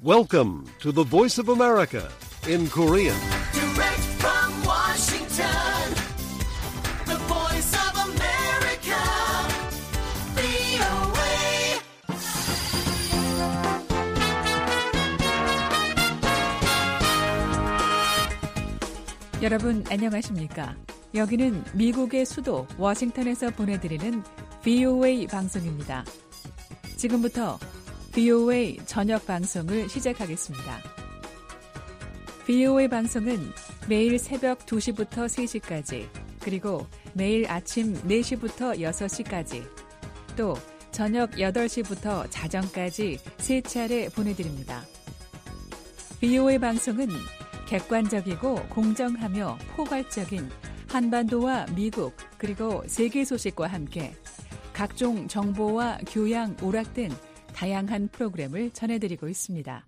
Welcome to the Voice of America in Korean. Direct from Washington, the Voice of America, VOA. 여러분 안녕하십니까? 여기는 미국의 수도 워싱턴에서 보내드리는 VOA 방송입니다. 지금부터 VOA 저녁 방송을 시작하겠습니다. VOA 방송은 매일 새벽 2시부터 3시까지, 그리고 매일 아침 4시부터 6시까지, 또 저녁 8시부터 자정까지 3차례 보내드립니다. VOA 방송은 객관적이고 공정하며 포괄적인 한반도와 미국 그리고 세계 소식과 함께 각종 정보와 교양, 오락 등 다양한 프로그램을 전해드리고 있습니다.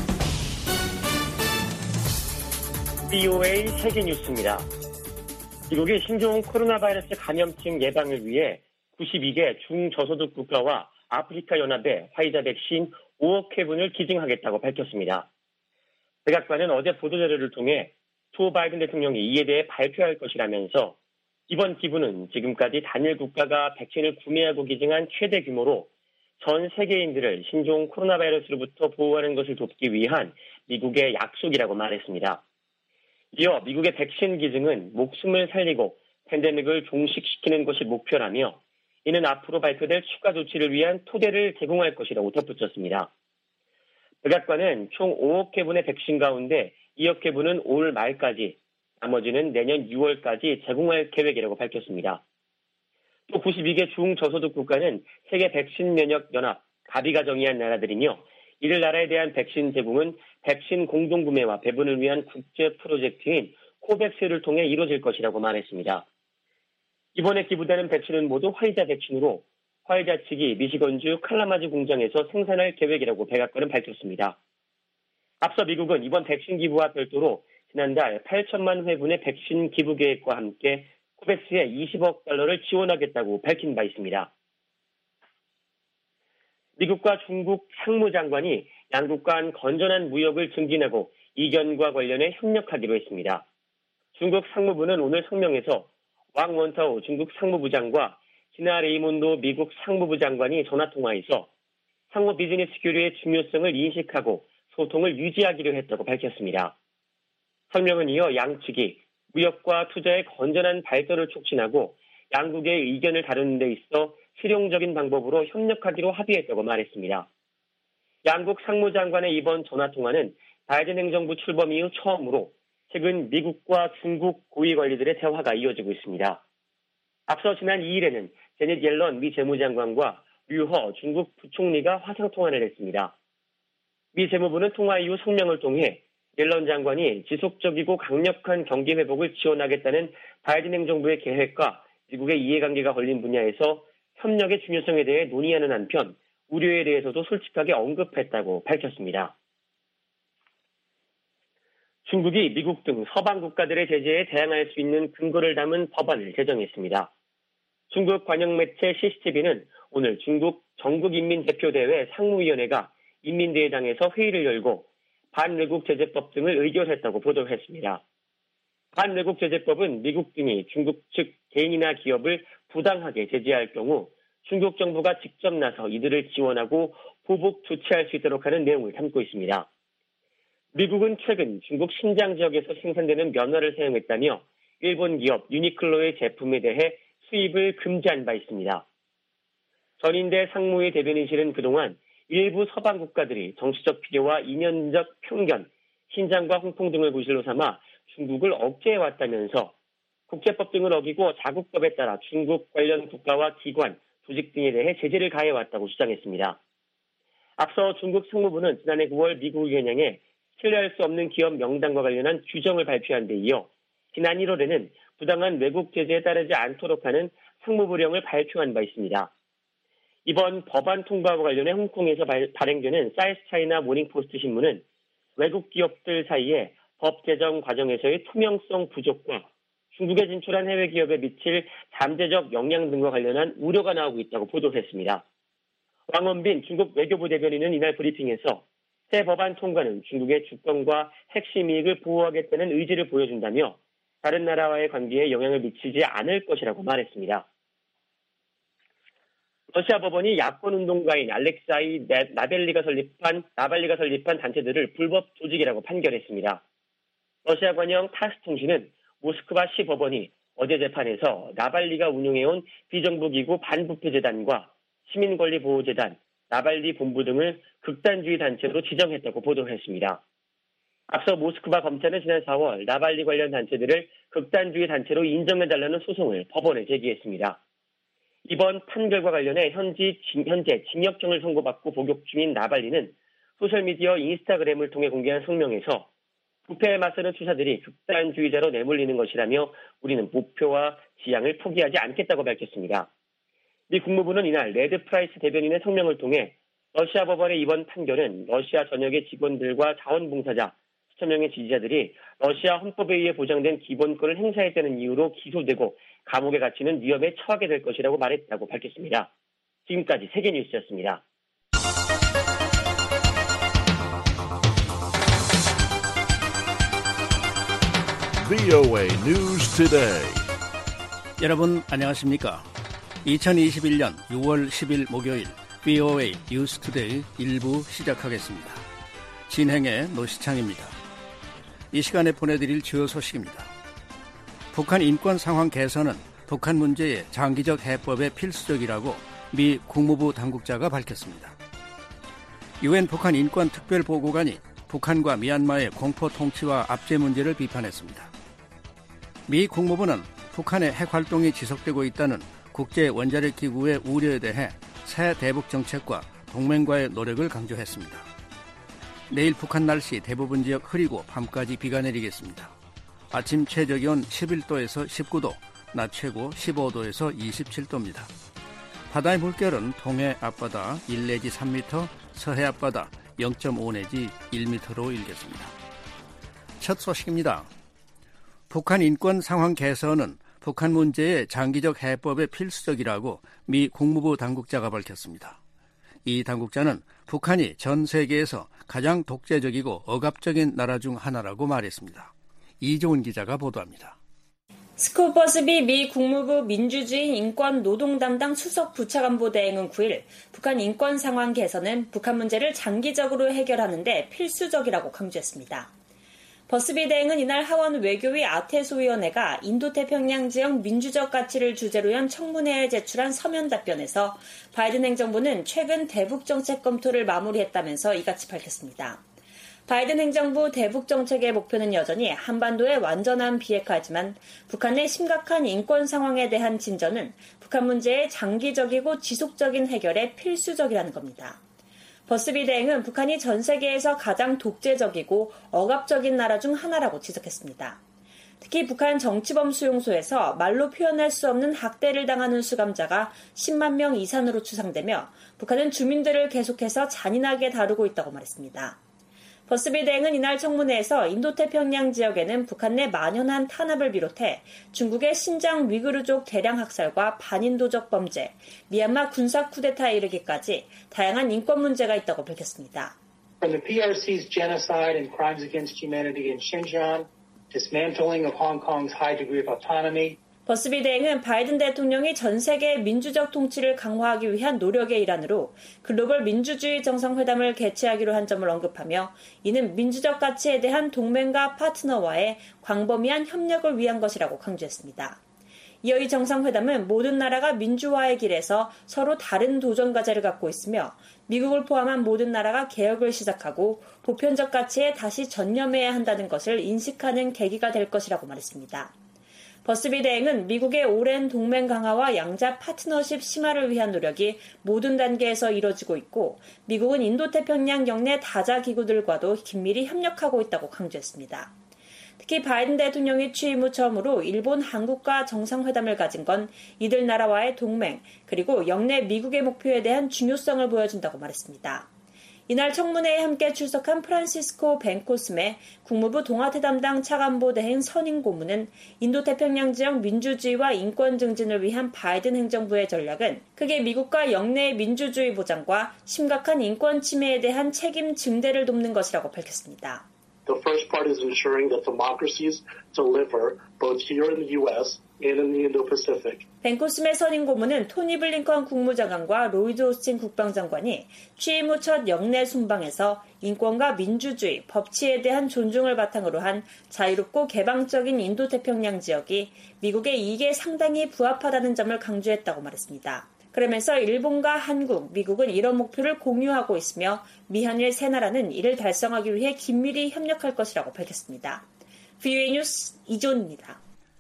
VOA 세계 뉴스입니다. 미국이 신종 코로나 바이러스 감염증 예방을 위해 92개 중저소득 국가와 아프리카 연합에 화이자 백신 5억 회분을 기증하겠다고 밝혔습니다. 백악관은 어제 보도자료를 통해 조 바이든 대통령이 이에 대해 발표할 것이라면서 이번 기부는 지금까지 단일 국가가 백신을 구매하고 기증한 최대 규모로 전 세계인들을 신종 코로나 바이러스로부터 보호하는 것을 돕기 위한 미국의 약속이라고 말했습니다. 이어 미국의 백신 기증은 목숨을 살리고 팬데믹을 종식시키는 것이 목표라며 이는 앞으로 발표될 추가 조치를 위한 토대를 제공할 것이라고 덧붙였습니다. 백악관은 총 5억 회분의 백신 가운데 2억 회분은 올 말까지, 나머지는 내년 6월까지 제공할 계획이라고 밝혔습니다. 또 92개 중저소득 국가는 세계 백신 면역 연합 가비가 정의한 나라들이며 이들 나라에 대한 백신 제공은 백신 공동구매와 배분을 위한 국제 프로젝트인 코백스를 통해 이루어질 것이라고 말했습니다. 이번에 기부되는 백신은 모두 화이자 백신으로 화이자 측이 미시건주 칼라마주 공장에서 생산할 계획이라고 백악관은 밝혔습니다. 앞서 미국은 이번 백신 기부와 별도로 지난달 8천만 회분의 백신 기부 계획과 함께 코백스에 20억 달러를 지원하겠다고 밝힌 바 있습니다. 미국과 중국 상무장관이 양국 간 건전한 무역을 증진하고 이견과 관련해 협력하기로 했습니다. 중국 상무부는 오늘 성명에서 왕 원타오 중국 상무부장과 지나 레이몬도 미국 상무부 장관이 전화통화에서 상호 비즈니스 교류의 중요성을 인식하고 소통을 유지하기로 했다고 밝혔습니다. 성명은 이어 양측이 무역과 투자의 건전한 발전을 촉진하고 양국의 의견을 다루는 데 있어 실용적인 방법으로 협력하기로 합의했다고 말했습니다. 양국 상무장관의 이번 전화통화는 바이든 행정부 출범 이후 처음으로 최근 미국과 중국 고위관리들의 대화가 이어지고 있습니다. 앞서 지난 2일에는 제넷 옐런 미 재무장관과 류허 중국 부총리가 화상통화를 했습니다. 미 재무부는 통화 이후 성명을 통해 옐런 장관이 지속적이고 강력한 경기 회복을 지원하겠다는 바이든 행정부의 계획과 미국의 이해관계가 걸린 분야에서 협력의 중요성에 대해 논의하는 한편 우려에 대해서도 솔직하게 언급했다고 밝혔습니다. 중국이 미국 등 서방 국가들의 제재에 대항할 수 있는 근거를 담은 법안을 제정했습니다. 중국 관영매체 CCTV는 오늘 중국 전국인민대표대회 상무위원회가 인민대회당에서 회의를 열고 반외국 제재법 등을 의결했다고 보도했습니다. 반외국 제재법은 미국 등이 중국 측 개인이나 기업을 부당하게 제재할 경우 중국 정부가 직접 나서 이들을 지원하고 보복 조치할 수 있도록 하는 내용을 담고 있습니다. 미국은 최근 중국 신장 지역에서 생산되는 면화를 사용했다며 일본 기업 유니클로의 제품에 대해 수입을 금지한 바 있습니다. 전인대 상무위 대변인실은 그동안 일부 서방 국가들이 정치적 필요와 이면적 편견, 신장과 홍콩 등을 구실로 삼아 중국을 억제해왔다면서 국제법 등을 어기고 자국법에 따라 중국 관련 국가와 기관, 조직 등에 대해 제재를 가해왔다고 주장했습니다. 앞서 중국 상무부는 지난해 9월 미국 의견양에 신뢰할 수 없는 기업 명단과 관련한 규정을 발표한 데 이어 지난 1월에는 부당한 외국 제재에 따르지 않도록 하는 상무부령을 발표한 바 있습니다. 이번 법안 통과와 관련해 홍콩에서 발행되는 사이스 차이나 모닝포스트 신문은 외국 기업들 사이에 법 제정 과정에서의 투명성 부족과 중국에 진출한 해외 기업에 미칠 잠재적 영향 등과 관련한 우려가 나오고 있다고 보도했습니다. 왕원빈 중국 외교부 대변인은 이날 브리핑에서 새 법안 통과는 중국의 주권과 핵심 이익을 보호하겠다는 의지를 보여준다며 다른 나라와의 관계에 영향을 미치지 않을 것이라고 말했습니다. 러시아 법원이 야권 운동가인 알렉사이 나발리가 설립한 단체들을 불법 조직이라고 판결했습니다. 러시아 관영 타스 통신은 모스크바시 법원이 어제 재판에서 나발리가 운영해온 비정부기구 반부패재단과 시민권리보호재단, 나발리 본부 등을 극단주의 단체로 지정했다고 보도했습니다. 앞서 모스크바 검찰은 지난 4월 나발리 관련 단체들을 극단주의 단체로 인정해달라는 소송을 법원에 제기했습니다. 이번 판결과 관련해 현재 징역형을 선고받고 복역 중인 나발리는 소셜미디어 인스타그램을 통해 공개한 성명에서 부패에 맞서는 수사들이 극단주의자로 내몰리는 것이라며 우리는 목표와 지향을 포기하지 않겠다고 밝혔습니다. 미 국무부는 이날 레드 프라이스 대변인의 성명을 통해 러시아 법원의 이번 판결은 러시아 전역의 직원들과 자원봉사자, 수천 명의 지지자들이 러시아 헌법에 의해 보장된 기본권을 행사했다는 이유로 기소되고 감옥에 갇히는 위험에 처하게 될 것이라고 말했다고 밝혔습니다. 지금까지 세계뉴스였습니다. VOA News Today. 여러분 안녕하십니까? 2021년 6월 10일 목요일 VOA News Today 1부 시작하겠습니다. 진행의 노시창입니다. 이 시간에 보내드릴 주요 소식입니다. 북한 인권 상황 개선은 북한 문제의 장기적 해법에 필수적이라고 미 국무부 당국자가 밝혔습니다. 유엔 북한 인권 특별보고관이 북한과 미얀마의 공포 통치와 압제 문제를 비판했습니다. 미 국무부는 북한의 핵 활동이 지속되고 있다는 국제 원자력 기구의 우려에 대해 새 대북 정책과 동맹과의 노력을 강조했습니다. 내일 북한 날씨 대부분 지역 흐리고 밤까지 비가 내리겠습니다. 아침 최저기온 11도에서 19도, 낮 최고 15도에서 27도입니다. 바다의 물결은 동해 앞바다 1 내지 3m, 서해 앞바다 0.5 내지 1m로 일겠습니다. 첫 소식입니다. 북한 인권 상황 개선은 북한 문제의 장기적 해법에 필수적이라고 미 국무부 당국자가 밝혔습니다. 이 당국자는 북한이 전 세계에서 가장 독재적이고 억압적인 나라 중 하나라고 말했습니다. 이종훈 기자가 보도합니다. 스콧 버스비 미 국무부 민주주의 인권 노동 담당 수석 부차관보 대행은 9일 북한 인권 상황 개선은 북한 문제를 장기적으로 해결하는 데 필수적이라고 강조했습니다. 버스비 대행은 이날 하원 외교위 아태소위원회가 인도태평양 지역 민주적 가치를 주제로 한 청문회에 제출한 서면 답변에서 바이든 행정부는 최근 대북 정책 검토를 마무리했다면서 이같이 밝혔습니다. 바이든 행정부 대북 정책의 목표는 여전히 한반도의 완전한 비핵화지만 북한의 심각한 인권 상황에 대한 진전은 북한 문제의 장기적이고 지속적인 해결에 필수적이라는 겁니다. 버스비 대행은 북한이 전 세계에서 가장 독재적이고 억압적인 나라 중 하나라고 지적했습니다. 특히 북한 정치범 수용소에서 말로 표현할 수 없는 학대를 당하는 수감자가 10만 명 이상으로 추산되며 북한은 주민들을 계속해서 잔인하게 다루고 있다고 말했습니다. 버스비 대행은 이날 청문회에서 인도태평양 지역에는 북한 내 만연한 탄압을 비롯해 중국의 신장 위구르족 대량 학살과 반인도적 범죄, 미얀마 군사 쿠데타에 이르기까지 다양한 인권 문제가 있다고 밝혔습니다. From the PRC's genocide and crimes against humanity in Xinjiang, dismantling of Hong Kong's high degree of autonomy, 버스비 대행은 바이든 대통령이 전 세계의 민주적 통치를 강화하기 위한 노력의 일환으로 글로벌 민주주의 정상회담을 개최하기로 한 점을 언급하며 이는 민주적 가치에 대한 동맹과 파트너와의 광범위한 협력을 위한 것이라고 강조했습니다. 이어 이 정상회담은 모든 나라가 민주화의 길에서 서로 다른 도전 과제를 갖고 있으며 미국을 포함한 모든 나라가 개혁을 시작하고 보편적 가치에 다시 전념해야 한다는 것을 인식하는 계기가 될 것이라고 말했습니다. 버스비 대행은 미국의 오랜 동맹 강화와 양자 파트너십 심화를 위한 노력이 모든 단계에서 이뤄지고 있고 미국은 인도태평양 영내 다자 기구들과도 긴밀히 협력하고 있다고 강조했습니다. 특히 바이든 대통령이 취임 후 처음으로 일본, 한국과 정상회담을 가진 건 이들 나라와의 동맹 그리고 영내 미국의 목표에 대한 중요성을 보여준다고 말했습니다. 이날 청문회에 함께 출석한 프란시스코 벤코스메 국무부 동아태 담당 차관보 대행 선임 고문은 인도태평양 지역 민주주의와 인권 증진을 위한 바이든 행정부의 전략은 크게 미국과 영내의 민주주의 보장과 심각한 인권 침해에 대한 책임 증대를 돕는 것이라고 밝혔습니다. The first part is ensuring that democracies deliver both here in the U.S. and in the Indo-Pacific. 벤코스메 선임 고문은 토니 블링컨 국무장관과 로이드 오스틴 국방장관이 취임 후 첫 영내 순방에서 인권과 민주주의, 법치에 대한 존중을 바탕으로 한 자유롭고 개방적인 인도태평양 지역이 미국의 이익에 상당히 부합하다는 점을 강조했다고 말했습니다. 그러면서 일본과 한국, 미국은 이런 목표를 공유하고 있으며 미한일 세 나라는 이를 달성하기 위해 긴밀히 협력할 것이라고 밝혔습니다. VOA 뉴스 이존입니다.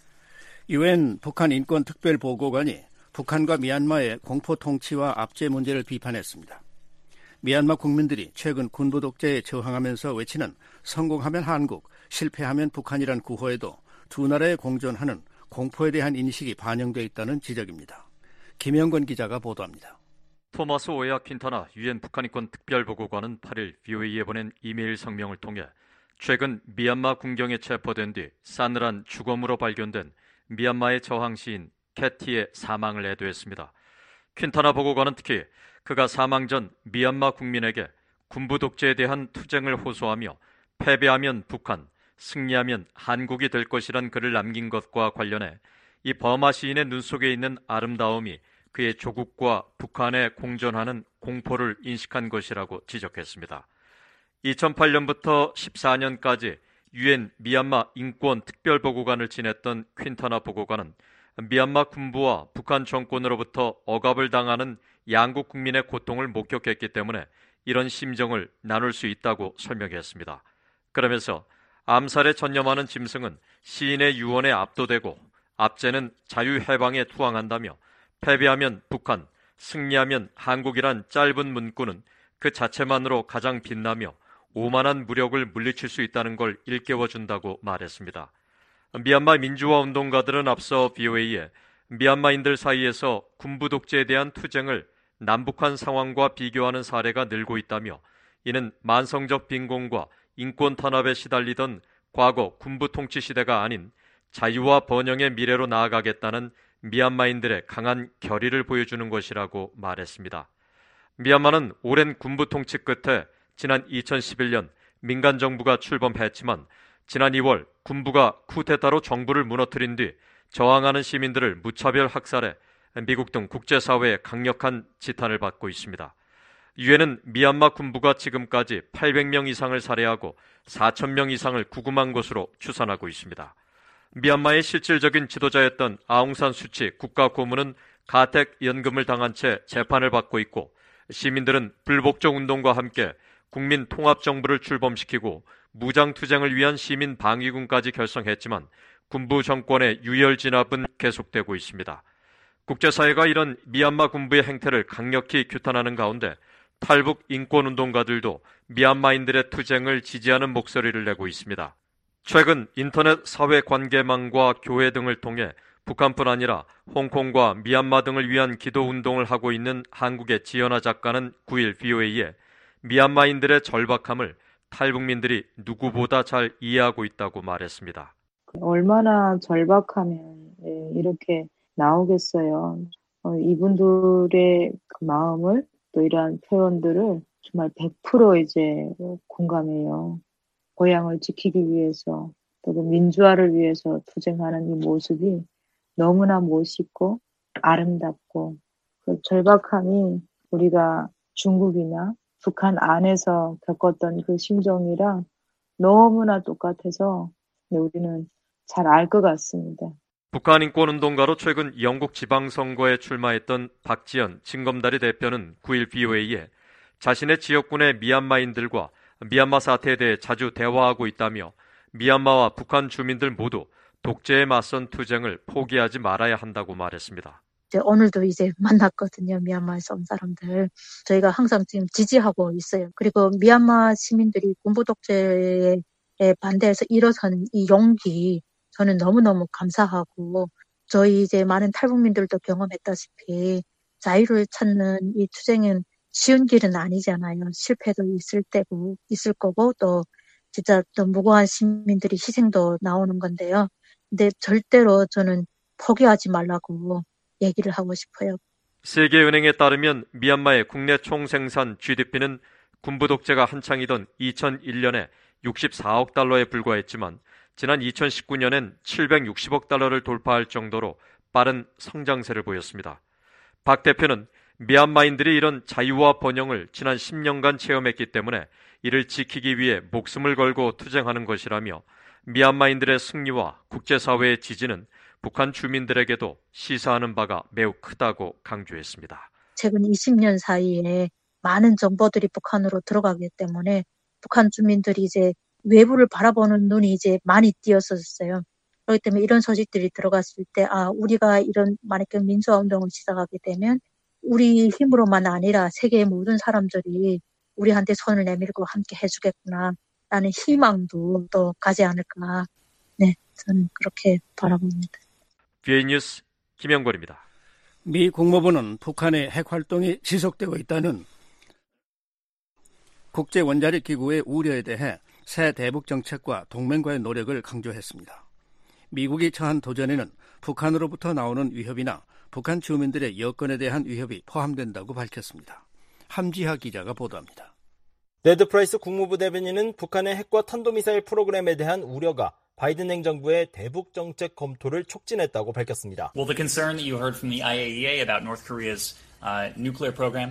유엔 북한 인권특별보고관이 북한과 미얀마의 공포 통치와 압제 문제를 비판했습니다. 미얀마 국민들이 최근 군부 독재에 저항하면서 외치는 성공하면 한국, 실패하면 북한이란 구호에도 두 나라에 공존하는 공포에 대한 인식이 반영되어 있다는 지적입니다. 김영건 기자가 보도합니다. 토마스 오야 퀸타나 유엔 북한인권 특별보고관은 8일 VOA에 보낸 이메일 성명을 통해 최근 미얀마 군경에 체포된 뒤 싸늘한 주검으로 발견된 미얀마의 저항시인 캐티의 사망을 애도했습니다. 퀸타나 보고관은 특히 그가 사망 전 미얀마 국민에게 군부 독재에 대한 투쟁을 호소하며 패배하면 북한, 승리하면 한국이 될 것이란 글을 남긴 것과 관련해 이 버마 시인의 눈 속에 있는 아름다움이 그의 조국과 북한에 공존하는 공포를 인식한 것이라고 지적했습니다. 2008년부터 14년까지 유엔 미얀마 인권 특별보고관을 지냈던 퀸타나 보고관은 미얀마 군부와 북한 정권으로부터 억압을 당하는 양국 국민의 고통을 목격했기 때문에 이런 심정을 나눌 수 있다고 설명했습니다. 그러면서 암살에 전념하는 짐승은 시인의 유언에 압도되고 압제는 자유해방에 투항한다며 패배하면 북한, 승리하면 한국이란 짧은 문구는 그 자체만으로 가장 빛나며 오만한 무력을 물리칠 수 있다는 걸 일깨워준다고 말했습니다. 미얀마 민주화 운동가들은 앞서 VOA에 미얀마인들 사이에서 군부 독재에 대한 투쟁을 남북한 상황과 비교하는 사례가 늘고 있다며 이는 만성적 빈곤과 인권 탄압에 시달리던 과거 군부 통치 시대가 아닌 자유와 번영의 미래로 나아가겠다는 미얀마인들의 강한 결의를 보여주는 것이라고 말했습니다. 미얀마는 오랜 군부 통치 끝에 지난 2011년 민간 정부가 출범했지만 지난 2월 군부가 쿠데타로 정부를 무너뜨린 뒤 저항하는 시민들을 무차별 학살해 미국 등 국제사회의 강력한 지탄을 받고 있습니다. 유엔은 미얀마 군부가 지금까지 800명 이상을 살해하고 4,000명 이상을 구금한 것으로 추산하고 있습니다. 미얀마의 실질적인 지도자였던 아웅산 수치 국가고문은 가택연금을 당한 채 재판을 받고 있고 시민들은 불복종 운동과 함께 국민 통합정부를 출범시키고 무장투쟁을 위한 시민 방위군까지 결성했지만 군부 정권의 유혈 진압은 계속되고 있습니다. 국제사회가 이런 미얀마 군부의 행태를 강력히 규탄하는 가운데 탈북 인권운동가들도 미얀마인들의 투쟁을 지지하는 목소리를 내고 있습니다. 최근 인터넷 사회관계망과 교회 등을 통해 북한뿐 아니라 홍콩과 미얀마 등을 위한 기도운동을 하고 있는 한국의 지연아 작가는 9일 VOA에 미얀마인들의 절박함을 탈북민들이 누구보다 잘 이해하고 있다고 말했습니다. 얼마나 절박하면 이렇게 나오겠어요. 이분들의 그 마음을 또 이러한 표현들을 정말 100% 이제 공감해요. 고향을 지키기 위해서 또 그 민주화를 위해서 투쟁하는 이 모습이 너무나 멋있고 아름답고 그 절박함이 우리가 중국이나 북한 안에서 겪었던 그 심정이랑 너무나 똑같아서 우리는 잘 알 것 같습니다. 북한 인권운동가로 최근 영국 지방선거에 출마했던 박지연 진검다리 대표는 9일 VOA에 자신의 지역군의 미얀마인들과 미얀마 사태에 대해 자주 대화하고 있다며 미얀마와 북한 주민들 모두 독재에 맞선 투쟁을 포기하지 말아야 한다고 말했습니다. 오늘도 이제 만났거든요. 미얀마에서 온 사람들. 저희가 항상 지금 지지하고 있어요. 그리고 미얀마 시민들이 군부 독재에 반대해서 일어서는 이 용기 저는 너무너무 감사하고 저희 이제 많은 탈북민들도 경험했다시피 자유를 찾는 이 투쟁은 쉬운 길은 아니잖아요. 실패도 있을 거고, 또 진짜 또 무고한 시민들이 희생도 나오는 건데요. 근데 절대로 저는 포기하지 말라고 얘기를 하고 싶어요. 세계은행에 따르면 미얀마의 국내 총생산 GDP는 군부 독재가 한창이던 2001년에 64억 달러에 불과했지만 지난 2019년엔 760억 달러를 돌파할 정도로 빠른 성장세를 보였습니다. 박 대표는 미얀마인들이 이런 자유와 번영을 지난 10년간 체험했기 때문에 이를 지키기 위해 목숨을 걸고 투쟁하는 것이라며 미얀마인들의 승리와 국제사회의 지지는 북한 주민들에게도 시사하는 바가 매우 크다고 강조했습니다. 최근 20년 사이에 많은 정보들이 북한으로 들어가기 때문에 북한 주민들이 이제 외부를 바라보는 눈이 이제 많이 띄었었어요. 그렇기 때문에 이런 소식들이 들어갔을 때, 우리가 이런 만약에 민주화 운동을 시작하게 되면 우리 힘으로만 아니라 세계의 모든 사람들이 우리한테 손을 내밀고 함께 해주겠구나 라는 희망도 또 가지 않을까. 네, 저는 그렇게 바라봅니다. BA 뉴스 김영걸입니다. 미 국무부는 북한의 핵활동이 지속되고 있다는 국제원자력기구의 우려에 대해 새 대북 정책과 동맹과의 노력을 강조했습니다. 미국이 처한 도전에는 북한으로부터 나오는 위협이나 북한 주민들의 여건에 대한 위협이 포함된다고 밝혔습니다. 함지하 기자가 보도합니다. 네드 프라이스 국무부 대변인은 북한의 핵과 탄도미사일 프로그램에 대한 우려가 바이든 행정부의 대북 정책 검토를 촉진했다고 밝혔습니다. Well, the concern that you heard from the IAEA about North Korea's nuclear program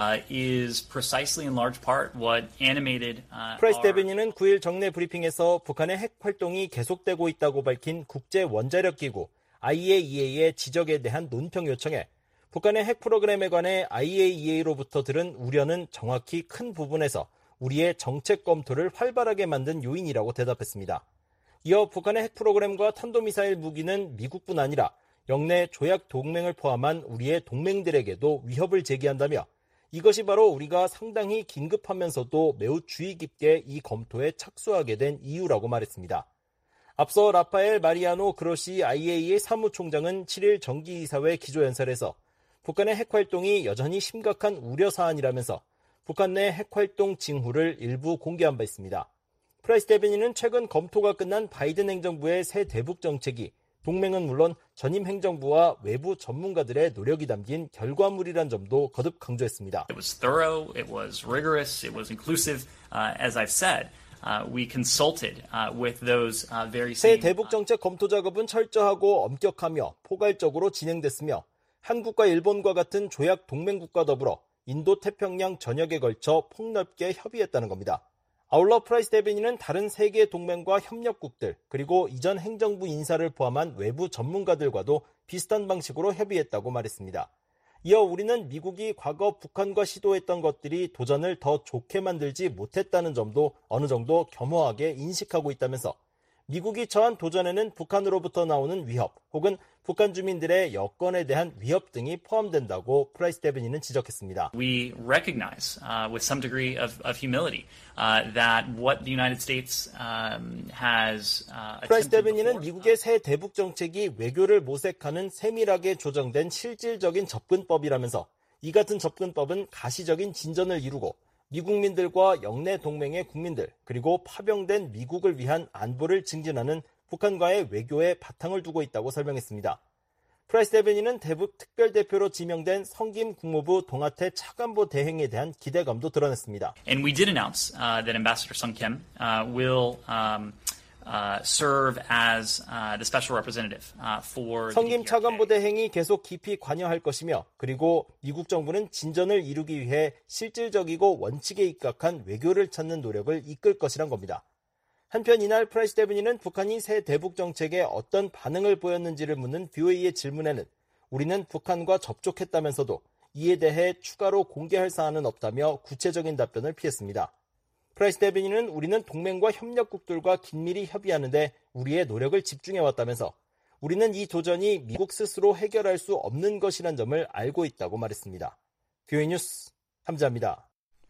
is precisely in large part what animated 프라이스 대변인은 9일 정례 브리핑에서 북한의 핵 활동이 계속되고 있다고 밝힌 국제 원자력 기구 IAEA의 지적에 대한 논평 요청에 북한의 핵 프로그램에 관해 IAEA로부터 들은 우려는 정확히 큰 부분에서 우리의 정책 검토를 활발하게 만든 요인이라고 대답했습니다. 이어 북한의 핵 프로그램과 탄도미사일 무기는 미국뿐 아니라 영내 조약 동맹을 포함한 우리의 동맹들에게도 위협을 제기한다며 이것이 바로 우리가 상당히 긴급하면서도 매우 주의 깊게 이 검토에 착수하게 된 이유라고 말했습니다. 앞서 라파엘 마리아노 그로시 IAEA 사무총장은 7일 정기이사회 기조연설에서 북한의 핵활동이 여전히 심각한 우려사안이라면서 북한 내 핵활동 징후를 일부 공개한 바 있습니다. 프라이스 대변인은 최근 검토가 끝난 바이든 행정부의 새 대북 정책이 동맹은 물론 전임 행정부와 외부 전문가들의 노력이 담긴 결과물이란 점도 거듭 강조했습니다. It was thorough, it was rigorous, it was inclusive. As I've said, we consulted with those very 새 same. 대북 정책 검토 작업은 철저하고 엄격하며 포괄적으로 진행됐으며 한국과 일본과 같은 조약 동맹국과 더불어 인도 태평양 전역에 걸쳐 폭넓게 협의했다는 겁니다. 아울러 프라이스 대변인은 다른 세계 동맹과 협력국들 그리고 이전 행정부 인사를 포함한 외부 전문가들과도 비슷한 방식으로 협의했다고 말했습니다. 이어 우리는 미국이 과거 북한과 시도했던 것들이 도전을 더 좋게 만들지 못했다는 점도 어느 정도 겸허하게 인식하고 있다면서 미국이 처한 도전에는 북한으로부터 나오는 위협 혹은 북한 주민들의 여건에 대한 위협 등이 포함된다고 프라이스 대변인은 지적했습니다. We recognize with some degree of humility that what the United States has 프라이스 대변인은 미국의 새 대북 정책이 외교를 모색하는 세밀하게 조정된 실질적인 접근법이라면서 이 같은 접근법은 가시적인 진전을 이루고 미국민들과 영내 동맹의 국민들 그리고 파병된 미국을 위한 안보를 증진하는 북한과의 외교에 바탕을 두고 있다고 설명했습니다. 프라이스 대변인은 대북 특별대표로 지명된 성김 국무부 동아태 차관보 대행에 대한 기대감도 드러냈습니다. And we did announce that Ambassador Sung Kim will serve as the special representative for 성김 차관보 대행이 계속 깊이 관여할 것이며 그리고 미국 정부는 진전을 이루기 위해 실질적이고 원칙에 입각한 외교를 찾는 노력을 이끌 것이란 겁니다. 한편 이날 프라이스 대변인은 북한이 새 대북 정책에 어떤 반응을 보였는지를 묻는 BOA의 질문에는 우리는 북한과 접촉했다면서도 이에 대해 추가로 공개할 사안은 없다며 구체적인 답변을 피했습니다. 프라이스 대변인은 우리는 동맹과 협력국들과 긴밀히 협의하는데 우리의 노력을 집중해왔다면서 우리는 이 도전이 미국 스스로 해결할 수 없는 것이란 점을 알고 있다고 말했습니다. BOA 뉴스 함지아입니다.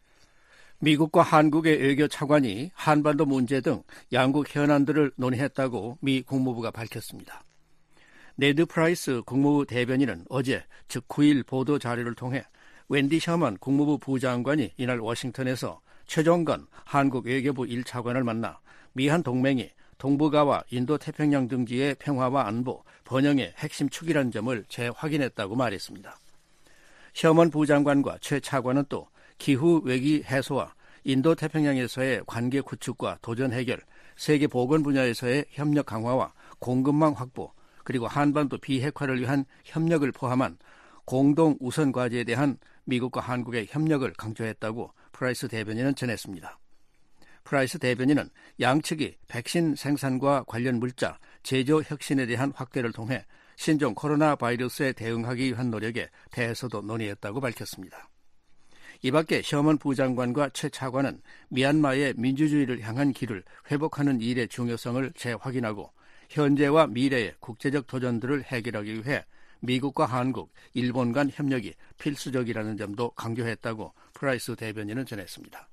미국과 한국의 외교 차관이 한반도 문제 등 양국 현안들을 논의했다고 미 국무부가 밝혔습니다. 네드 프라이스 국무부 대변인은 어제 즉 9일 보도 자료를 통해 웬디 셔먼 국무부 부장관이 이날 워싱턴에서 최종건 한국 외교부 1차관을 만나 미한 동맹이 동북아와 인도태평양 등지의 평화와 안보, 번영의 핵심 축이라는 점을 재확인했다고 말했습니다. 셔먼 부장관과 최 차관은 또 기후 외기 해소와 인도태평양에서의 관계 구축과 도전 해결, 세계 보건 분야에서의 협력 강화와 공급망 확보, 그리고 한반도 비핵화를 위한 협력을 포함한 공동 우선 과제에 대한 미국과 한국의 협력을 강조했다고 프라이스 대변인은 전했습니다. 프라이스 대변인은 양측이 백신 생산과 관련 물자, 제조 혁신에 대한 확대를 통해 신종 코로나 바이러스에 대응하기 위한 노력에 대해서도 논의했다고 밝혔습니다. 이 밖에 셔먼 부장관과 최 차관은 미얀마의 민주주의를 향한 길을 회복하는 일의 중요성을 재확인하고 현재와 미래의 국제적 도전들을 해결하기 위해 미국과 한국, 일본 간 협력이 필수적이라는 점도 강조했다고 프라이스 대변인은 전했습니다.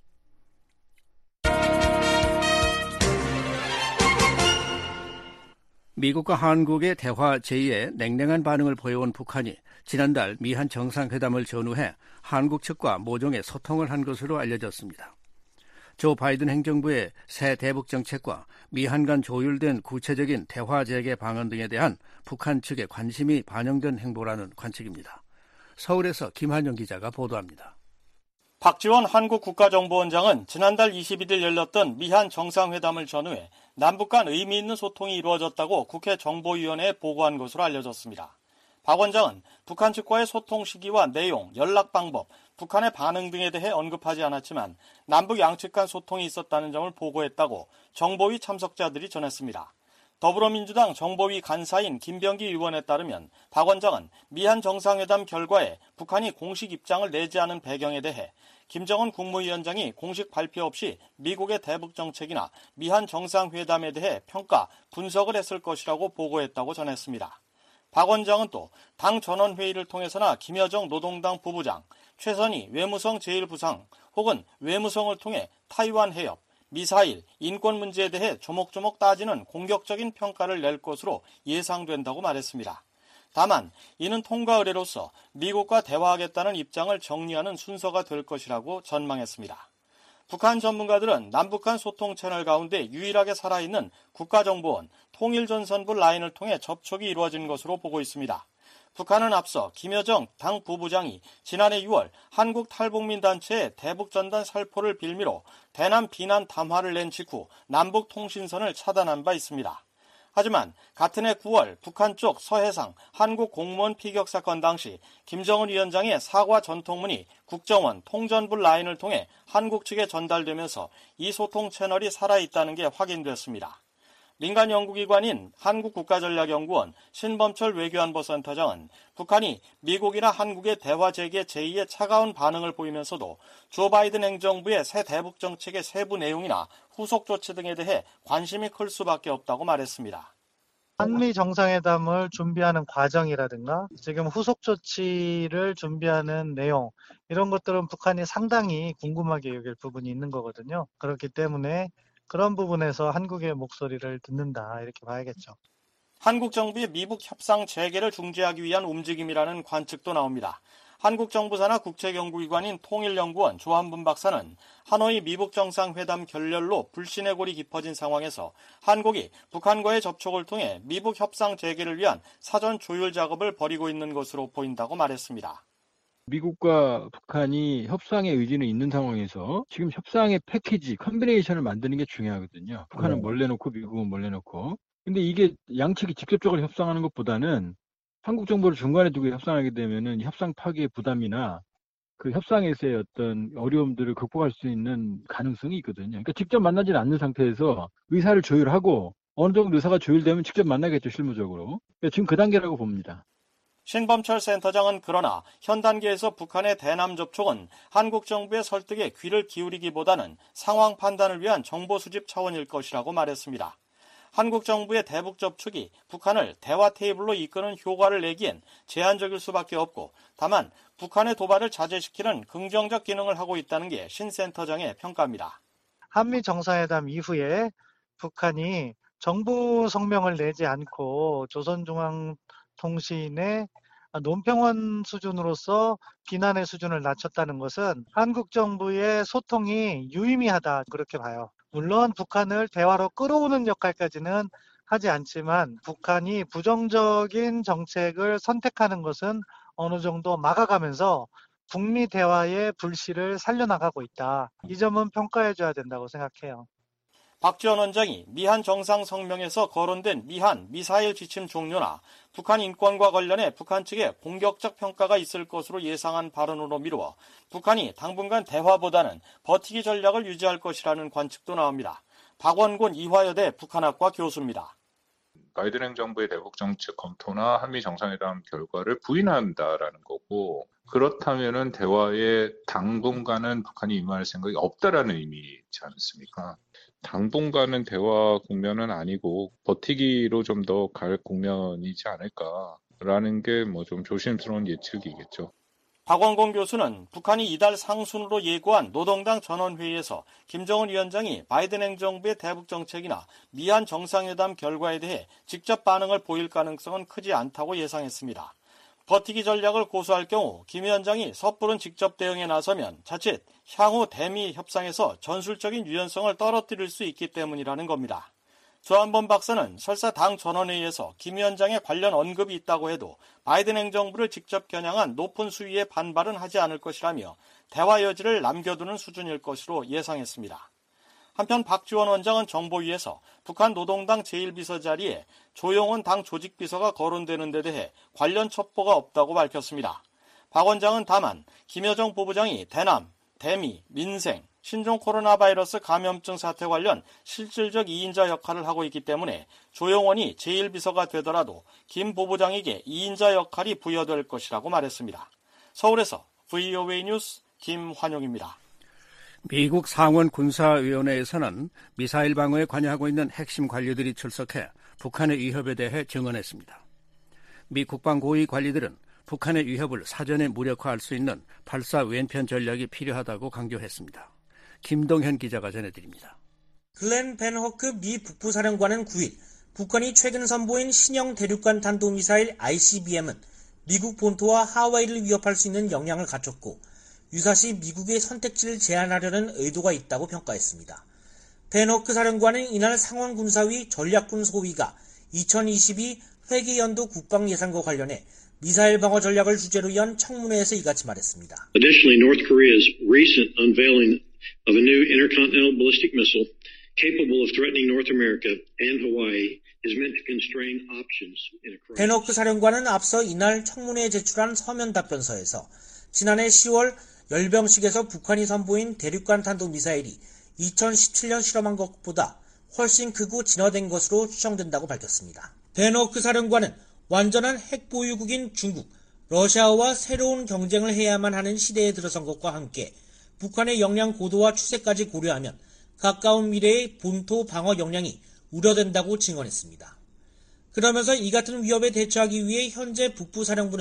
미국과 한국의 대화 제의에 냉랭한 반응을 보여온 북한이 지난달 미한 정상회담을 전후해 한국 측과 모종의 소통을 한 것으로 알려졌습니다. 조 바이든 행정부의 새 대북 정책과 미한 간 조율된 구체적인 대화 재개 방안 등에 대한 북한 측의 관심이 반영된 행보라는 관측입니다. 서울에서 김한영 기자가 보도합니다. 박지원 한국 국가정보원장은 지난달 21일 열렸던 미한 정상회담을 전후해 남북 간 의미 있는 소통이 이루어졌다고 국회 정보위원회에 보고한 것으로 알려졌습니다. 박 원장은 북한 측과의 소통 시기와 내용, 연락 방법, 북한의 반응 등에 대해 언급하지 않았지만 남북 양측 간 소통이 있었다는 점을 보고했다고 정보위 참석자들이 전했습니다. 더불어민주당 정보위 간사인 김병기 의원에 따르면 박 원장은 미한 정상회담 결과에 북한이 공식 입장을 내지 않은 배경에 대해 김정은 국무위원장이 공식 발표 없이 미국의 대북 정책이나 미한 정상회담에 대해 평가, 분석을 했을 것이라고 보고했다고 전했습니다. 박 원장은 또 당 전원회의를 통해서나 김여정 노동당 부부장, 최선희 외무성 제1부상 혹은 외무성을 통해 타이완 해협, 미사일, 인권 문제에 대해 조목조목 따지는 공격적인 평가를 낼 것으로 예상된다고 말했습니다. 다만 이는 통과 의례로서 미국과 대화하겠다는 입장을 정리하는 순서가 될 것이라고 전망했습니다. 북한 전문가들은 남북 간 소통 채널 가운데 유일하게 살아있는 국가정보원 통일전선부 라인을 통해 접촉이 이루어진 것으로 보고 있습니다. 북한은 앞서 김여정 당 부부장이 지난해 6월 한국 탈북민 단체의 대북전단 살포를 빌미로 대남 비난 담화를 낸 직후 남북 통신선을 차단한 바 있습니다. 하지만 같은 해 9월 북한 쪽 서해상 한국 공무원 피격 사건 당시 김정은 위원장의 사과 전통문이 국정원 통전부 라인을 통해 한국 측에 전달되면서 이 소통 채널이 살아있다는 게 확인됐습니다. 민간 연구기관인 한국국가전략연구원 신범철 외교안보센터장은 북한이 미국이나 한국의 대화 재개 제의에 차가운 반응을 보이면서도 조 바이든 행정부의 새 대북 정책의 세부 내용이나 후속 조치 등에 대해 관심이 클 수밖에 없다고 말했습니다. 한미 정상회담을 준비하는 과정이라든가 지금 후속 조치를 준비하는 내용 이런 것들은 북한이 상당히 궁금하게 여길 부분이 있는 거거든요. 그렇기 때문에 그런 부분에서 한국의 목소리를 듣는다 이렇게 봐야겠죠. 한국 정부의 미북 협상 재개를 중지하기 위한 움직임이라는 관측도 나옵니다. 한국 정부사나 국책연구기관인 통일연구원 조한분 박사는 하노이 미북 정상회담 결렬로 불신의 골이 깊어진 상황에서 한국이 북한과의 접촉을 통해 미북 협상 재개를 위한 사전 조율 작업을 벌이고 있는 것으로 보인다고 말했습니다. 미국과 북한이 협상의 의지는 있는 상황에서 지금 협상의 패키지, 컨비네이션을 만드는 게 중요하거든요. 북한은 몰래 놓고 미국은 몰래 놓고. 근데 이게 양측이 직접적으로 협상하는 것보다는 한국 정부를 중간에 두고 협상하게 되면은 협상 파기의 부담이나 그 협상에서의 어떤 어려움들을 극복할 수 있는 가능성이 있거든요. 그러니까 직접 만나지는 않는 상태에서 의사를 조율하고 어느 정도 의사가 조율되면 직접 만나겠죠, 실무적으로. 그러니까 지금 그 단계라고 봅니다. 신범철 센터장은 그러나 현 단계에서 북한의 대남 접촉은 한국 정부의 설득에 귀를 기울이기보다는 상황 판단을 위한 정보 수집 차원일 것이라고 말했습니다. 한국 정부의 대북 접촉이 북한을 대화 테이블로 이끄는 효과를 내기엔 제한적일 수밖에 없고 다만 북한의 도발을 자제시키는 긍정적 기능을 하고 있다는 게 신 센터장의 평가입니다. 한미 정상회담 이후에 북한이 정부 성명을 내지 않고 조선중앙통신의 논평원 수준으로서 비난의 수준을 낮췄다는 것은 한국 정부의 소통이 유의미하다 그렇게 봐요. 물론 북한을 대화로 끌어오는 역할까지는 하지 않지만 북한이 부정적인 정책을 선택하는 것은 어느 정도 막아가면서 북미 대화의 불씨를 살려나가고 있다. 이 점은 평가해줘야 된다고 생각해요. 박지원 원장이 미한 정상성명에서 거론된 미한 미사일 지침 종료나 북한 인권과 관련해 북한 측에 공격적 평가가 있을 것으로 예상한 발언으로 미루어 북한이 당분간 대화보다는 버티기 전략을 유지할 것이라는 관측도 나옵니다. 박원곤 이화여대 북한학과 교수입니다. 바이든 행정부의 대북 정책 검토나 한미 정상회담 결과를 부인한다라는 거고, 그렇다면은 대화에 당분간은 북한이 임할 생각이 없다라는 의미이지 않습니까? 당분간은 대화 국면은 아니고 버티기로 좀 더 갈 국면이지 않을까라는 게 뭐 좀 조심스러운 예측이겠죠. 박원공 교수는 북한이 이달 상순으로 예고한 노동당 전원회의에서 김정은 위원장이 바이든 행정부의 대북 정책이나 미한 정상회담 결과에 대해 직접 반응을 보일 가능성은 크지 않다고 예상했습니다. 버티기 전략을 고수할 경우 김 위원장이 섣부른 직접 대응에 나서면 자칫 향후 대미 협상에서 전술적인 유연성을 떨어뜨릴 수 있기 때문이라는 겁니다. 조한범 박사는 설사 당 전원회의에서 김 위원장의 관련 언급이 있다고 해도 바이든 행정부를 직접 겨냥한 높은 수위의 반발은 하지 않을 것이라며 대화 여지를 남겨두는 수준일 것으로 예상했습니다. 한편 박지원 원장은 정보위에서 북한 노동당 제1비서 자리에 조용원 당 조직비서가 거론되는 데 대해 관련 첩보가 없다고 밝혔습니다. 박 원장은 다만 김여정 부부장이 대남, 대미, 민생, 신종 코로나 바이러스 감염증 사태 관련 실질적 2인자 역할을 하고 있기 때문에 조용원이 제1비서가 되더라도 김 부부장에게 2인자 역할이 부여될 것이라고 말했습니다. 서울에서 VOA 뉴스 김환용입니다. 미국 상원 군사위원회에서는 미사일 방어에 관여하고 있는 핵심 관료들이 출석해 북한의 위협에 대해 증언했습니다. 미 국방 고위 관리들은 북한의 위협을 사전에 무력화할 수 있는 발사 왼편 전략이 필요하다고 강조했습니다. 김동현 기자가 전해드립니다. 글렌 벤 허크 미 북부사령관은 9일 북한이 최근 선보인 신형 대륙간 탄도미사일 ICBM은 미국 본토와 하와이를 위협할 수 있는 역량을 갖췄고 유사시 미국의 선택지를 제한하려는 의도가 있다고 평가했습니다. 벤 허크 사령관은 이날 상원군사위 전략군 소위가 2022 회계연도 국방예산과 관련해 미사일 방어 전략을 주제로 연 청문회에서 이같이 말했습니다. Additionally, North Korea's recent unveiling of a new intercontinental ballistic missile capable of threatening North America and Hawaii is meant to constrain options in a crisis. 벤 허크 사령관은 앞서 이날 청문회에 제출한 서면 답변서에서 지난해 10월 열병식에서 북한이 선보인 대륙간 탄도미사일이 2017년 실험한 것보다 훨씬 크고 진화된 것으로 추정된다고 밝혔습니다. 벤 허크 사령관은 완전한 핵보유국인 중국, 러시아와 새로운 경쟁을 해야만 하는 시대에 들어선 것과 함께 북한의 역량 고도와 추세까지 고려하면 가까운 미래의 본토 방어 역량이 우려된다고 증언했습니다. 그러면서 이 같은 위협에 대처하기 위해 현재 북부사령부는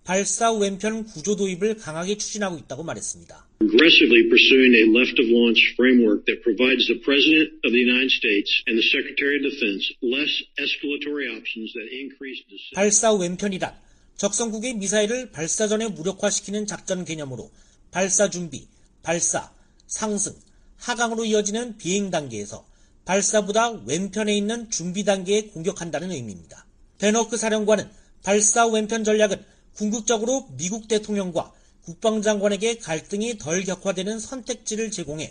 발사 왼편 구조 도입을 강하게 추진하고 있다고 말했습니다. Aggressively pursuing a left-of-launch framework that provides the President of the United States and the Secretary of Defense less escalatory options that increase decision. 발사 왼편이란 적성국의 미사일을 발사 전에 무력화시키는 작전 개념으로 발사 준비, 발사, 상승, 하강으로 이어지는 비행 단계에서 발사보다 왼편에 있는 준비 단계에 공격한다는 의미입니다. 벤 허크 사령관은 발사 왼편 전략은 궁극적으로 미국 대통령과 국방장관에게 갈등이 덜 격화되는 선택지를 제공해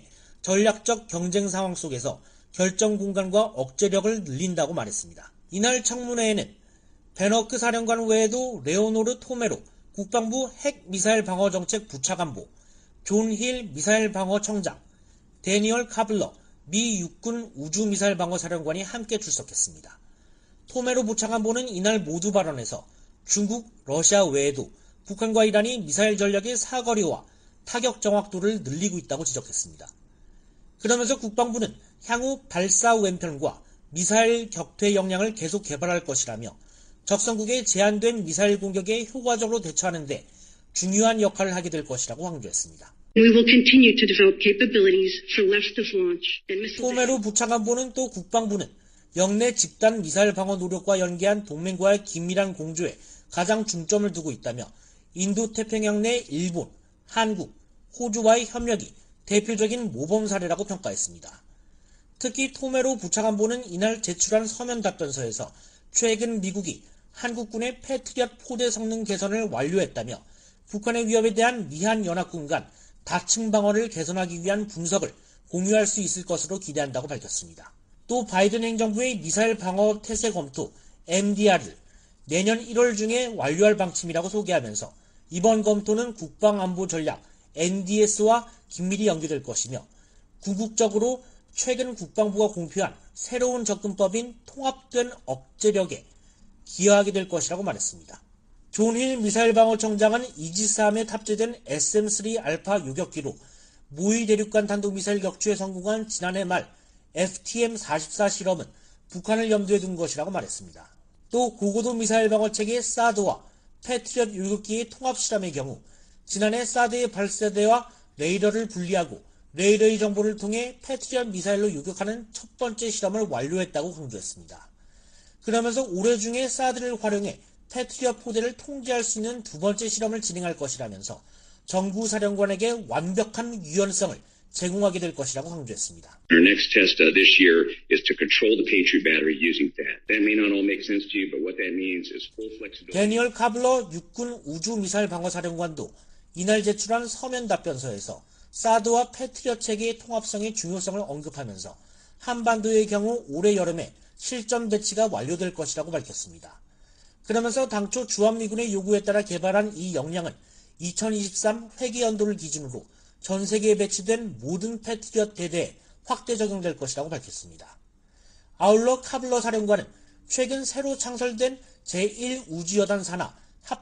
전략적 경쟁 상황 속에서 결정 공간과 억제력을 늘린다고 말했습니다. 이날 청문회에는 벤 허크 사령관 외에도 레오노르 토메로 국방부 핵미사일 방어정책 부차관보, 존 힐 미사일 방어청장, 데니얼 카블러 미 육군 우주미사일 방어사령관이 함께 출석했습니다. 토메로 부차관보는 이날 모두 발언에서 중국, 러시아 외에도 북한과 이란이 미사일 전략의 사거리와 타격 정확도를 늘리고 있다고 지적했습니다. 그러면서 국방부는 향후 발사 왼편과 미사일 격퇴 역량을 계속 개발할 것이라며 적성국의 제한된 미사일 공격에 효과적으로 대처하는 데 중요한 역할을 하게 될 것이라고 강조했습니다. We will continue to develop capabilities for left-of-launch and missile. 토메로 부차관보는 또 국방부는 영내 집단 미사일 방어 노력과 연계한 동맹과의 긴밀한 공조에 가장 중점을 두고 있다며 인도태평양 내 일본, 한국, 호주와의 협력이 대표적인 모범 사례라고 평가했습니다. 특히 토메로 부차관보는 이날 제출한 서면 답변서에서 최근 미국이 한국군의 패트리엇 포대 성능 개선을 완료했다며 북한의 위협에 대한 미한연합군 간 다층 방어를 개선하기 위한 분석을 공유할 수 있을 것으로 기대한다고 밝혔습니다. 또 바이든 행정부의 미사일 방어 태세 검토 MDR을 내년 1월 중에 완료할 방침이라고 소개하면서 이번 검토는 국방안보 전략 NDS와 긴밀히 연계될 것이며 궁극적으로 최근 국방부가 공표한 새로운 접근법인 통합된 억제력에 기여하게 될 것이라고 말했습니다. 존 힐 미사일 방어청장은 이지스함에 탑재된 SM-3 알파 요격기로 모의 대륙간 탄도미사일 격추에 성공한 지난해 말 FTM-44 실험은 북한을 염두에 둔 것이라고 말했습니다. 또 고고도 미사일 방어체계 사드와 패트리엇 요격기의 통합 실험의 경우 지난해 사드의 발사대와 레이더를 분리하고 레이더의 정보를 통해 패트리엇 미사일로 요격하는 첫 번째 실험을 완료했다고 강조했습니다. 그러면서 올해 중에 사드를 활용해 패트리엇 포대를 통제할 수 있는 두 번째 실험을 진행할 것이라면서 정부 사령관에게 완벽한 유연성을 제공하게 될 것이라고 강조했습니다. Our next test this year is to control the Patriot battery using that. That may not all make sense to you, but what that means is full flexibility. 데니얼 카블러 육군 우주미사일 방어사령관도 이날 제출한 서면 답변서에서 사드와 패트리엇 체계의 통합성의 중요성을 언급하면서 한반도의 경우 올해 여름에 실전 배치가 완료될 것이라고 밝혔습니다. 그러면서 당초 주한미군의 요구에 따라 개발한 이 역량은 2023 회계연도를 기준으로 전 세계에 배치된 모든 패트리엇 대대에 확대 적용될 것이라고 밝혔습니다. 아울러 카블러 사령관은 최근 새로 창설된 제1우주여단 산하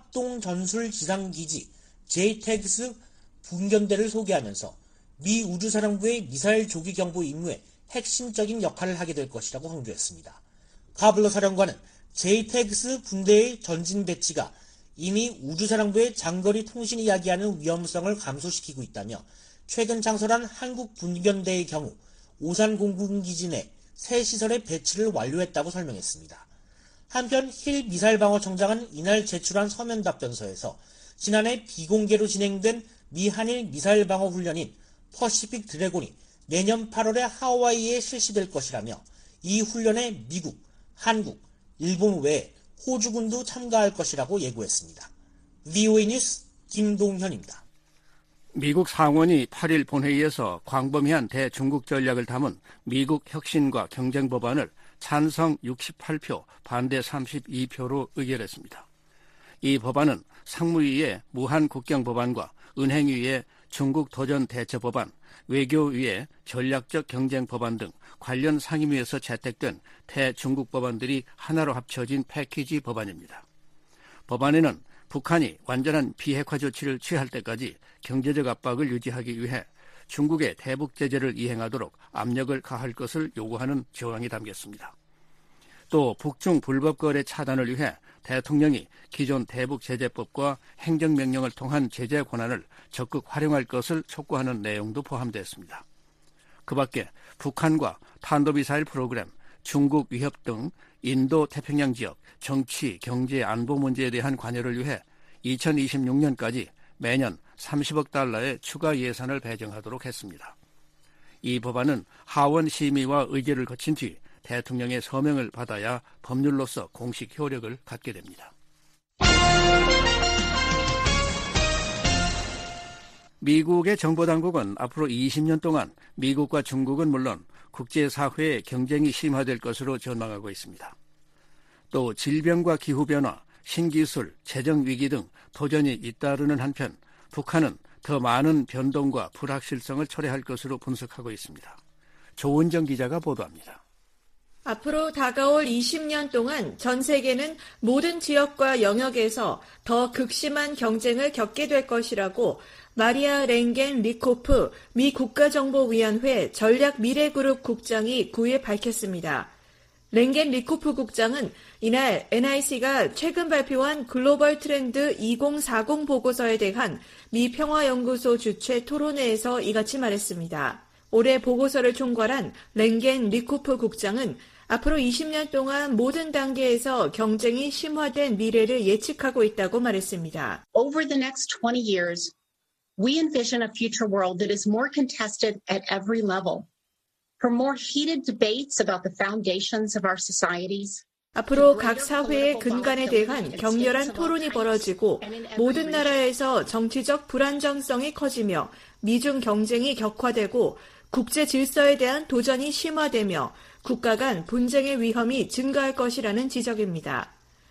합동전술지상기지 JTAGS 분견대를 소개하면서 미 우주사령부의 미사일 조기 경보 임무에 핵심적인 역할을 하게 될 것이라고 강조했습니다. 카블러 사령관은 JTAGS 분대의 전진 배치가 이미 우주사령부의 장거리 통신이 야기하는 위험성을 감소시키고 있다며 최근 창설한 한국 분견대의 경우 오산 공군기지 내 새 시설의 배치를 완료했다고 설명했습니다. 한편 힐 미사일방어청장은 이날 제출한 서면 답변서에서 지난해 비공개로 진행된 미 한일 미사일 방어 훈련인 퍼시픽 드래곤이 내년 8월에 하와이에 실시될 것이라며 이 훈련에 미국, 한국, 일본 외에 호주군도 참가할 것이라고 예고했습니다. VOA 뉴스 김동현입니다. 미국 상원이 8일 본회의에서 광범위한 대중국 전략을 담은 미국 혁신과 경쟁 법안을 찬성 68표, 반대 32표로 의결했습니다. 이 법안은 상무위의 무한국경 법안과 은행위의 중국 도전 대처 법안, 외교위의 전략적 경쟁 법안 등 관련 상임위에서 채택된 대중국 법안들이 하나로 합쳐진 패키지 법안입니다. 법안에는 북한이 완전한 비핵화 조치를 취할 때까지 경제적 압박을 유지하기 위해 중국의 대북 제재를 이행하도록 압력을 가할 것을 요구하는 조항이 담겼습니다. 또 북중 불법 거래 차단을 위해 대통령이 기존 대북 제재법과 행정명령을 통한 제재 권한을 적극 활용할 것을 촉구하는 내용도 포함되었습니다. 그 밖에 북한과 탄도미사일 프로그램, 중국 위협 등 인도 태평양 지역 정치, 경제, 안보 문제에 대한 관여를 위해 2026년까지 매년 30억 달러의 추가 예산을 배정하도록 했습니다. 이 법안은 하원 심의와 의결을 거친 뒤 대통령의 서명을 받아야 법률로서 공식 효력을 갖게 됩니다. 미국의 정보당국은 앞으로 20년 동안 미국과 중국은 물론 국제사회의 경쟁이 심화될 것으로 전망하고 있습니다. 또 질병과 기후변화, 신기술, 재정위기 등 도전이 잇따르는 한편 북한은 더 많은 변동과 불확실성을 초래할 것으로 분석하고 있습니다. 조은정 기자가 보도합니다. 앞으로 다가올 20년 동안 전 세계는 모든 지역과 영역에서 더 극심한 경쟁을 겪게 될 것이라고 마리아 랭겐 리코프 미 국가정보위원회 전략미래그룹 국장이 9일 밝혔습니다. 랭겐 리코프 국장은 이날 NIC가 최근 발표한 글로벌 트렌드 2040 보고서에 대한 미 평화연구소 주최 토론회에서 이같이 말했습니다. 올해 보고서를 총괄한 랭겐 리코프 국장은 앞으로 20년 동안 모든 단계에서 경쟁이 심화된 미래를 예측하고 있다고 말했습니다. Over the next 20 years, we envision a future world that is more contested at every level. From more heated debates about the foundations of our societies, 앞으로 각 사회의 근간에 대한 격렬한 토론이 벌어지고 모든 나라에서 정치적 불안정성이 커지며 미중 경쟁이 격화되고 국제 질서에 대한 도전이 심화되며 국가 간 분쟁의 위험이 증가할 것이라는 지적입니다.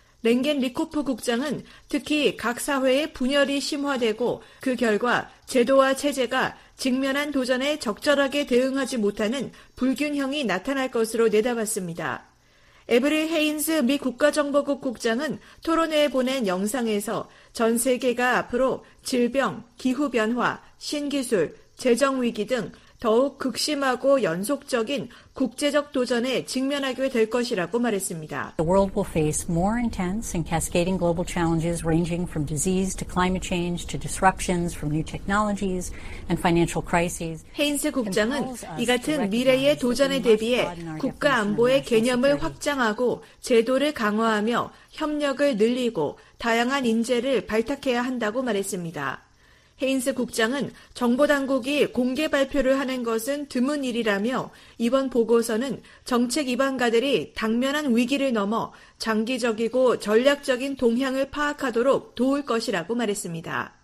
랭겐 리코프 국장은 특히 각 사회의 분열이 심화되고 그 결과 제도와 체제가 직면한 도전에 적절하게 대응하지 못하는 불균형이 나타날 것으로 내다봤습니다. 에브릴 헤인즈 미 국가정보국 국장은 토론회에 보낸 영상에서 전 세계가 앞으로 질병, 기후변화, 신기술, 재정위기 등 더욱 극심하고 연속적인 국제적 도전에 직면하게 될 것이라고 말했습니다. The world will face more intense and cascading global challenges ranging from disease to climate change to disruptions from new technologies and financial crises. 헤인스 국장은 이 같은 미래의 도전에 대비해 국가 안보의 개념을 확장하고 제도를 강화하며 협력을 늘리고 다양한 인재를 발탁해야 한다고 말했습니다. 헤인스 국장은 정보당국이 공개 발표를 하는 것은 드문 일이라며 이번 보고서는 정책 입안가들이 당면한 위기를 넘어 장기적이고 전략적인 동향을 파악하도록 도울 것이라고 말했습니다.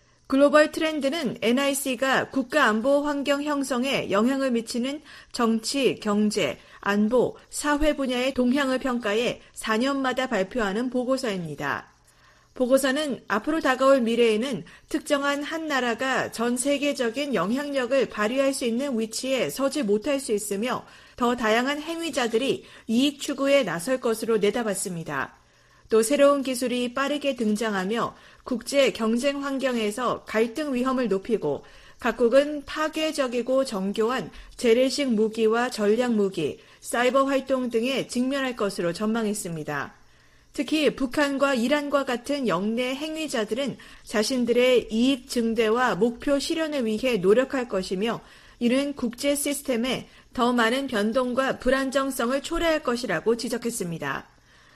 글로벌 트렌드는 NIC가 국가안보 환경 형성에 영향을 미치는 정치, 경제, 안보, 사회 분야의 동향을 평가해 4년마다 발표하는 보고서입니다. 보고서는 앞으로 다가올 미래에는 특정한 한 나라가 전 세계적인 영향력을 발휘할 수 있는 위치에 서지 못할 수 있으며 더 다양한 행위자들이 이익 추구에 나설 것으로 내다봤습니다. 또 새로운 기술이 빠르게 등장하며 국제 경쟁 환경에서 갈등 위험을 높이고 각국은 파괴적이고 정교한 재래식 무기와 전략 무기, 사이버 활동 등에 직면할 것으로 전망했습니다. 특히 북한과 이란과 같은 영내 행위자들은 자신들의 이익 증대와 목표 실현을 위해 노력할 것이며 이는 국제 시스템에 더 많은 변동과 불안정성을 초래할 것이라고 지적했습니다.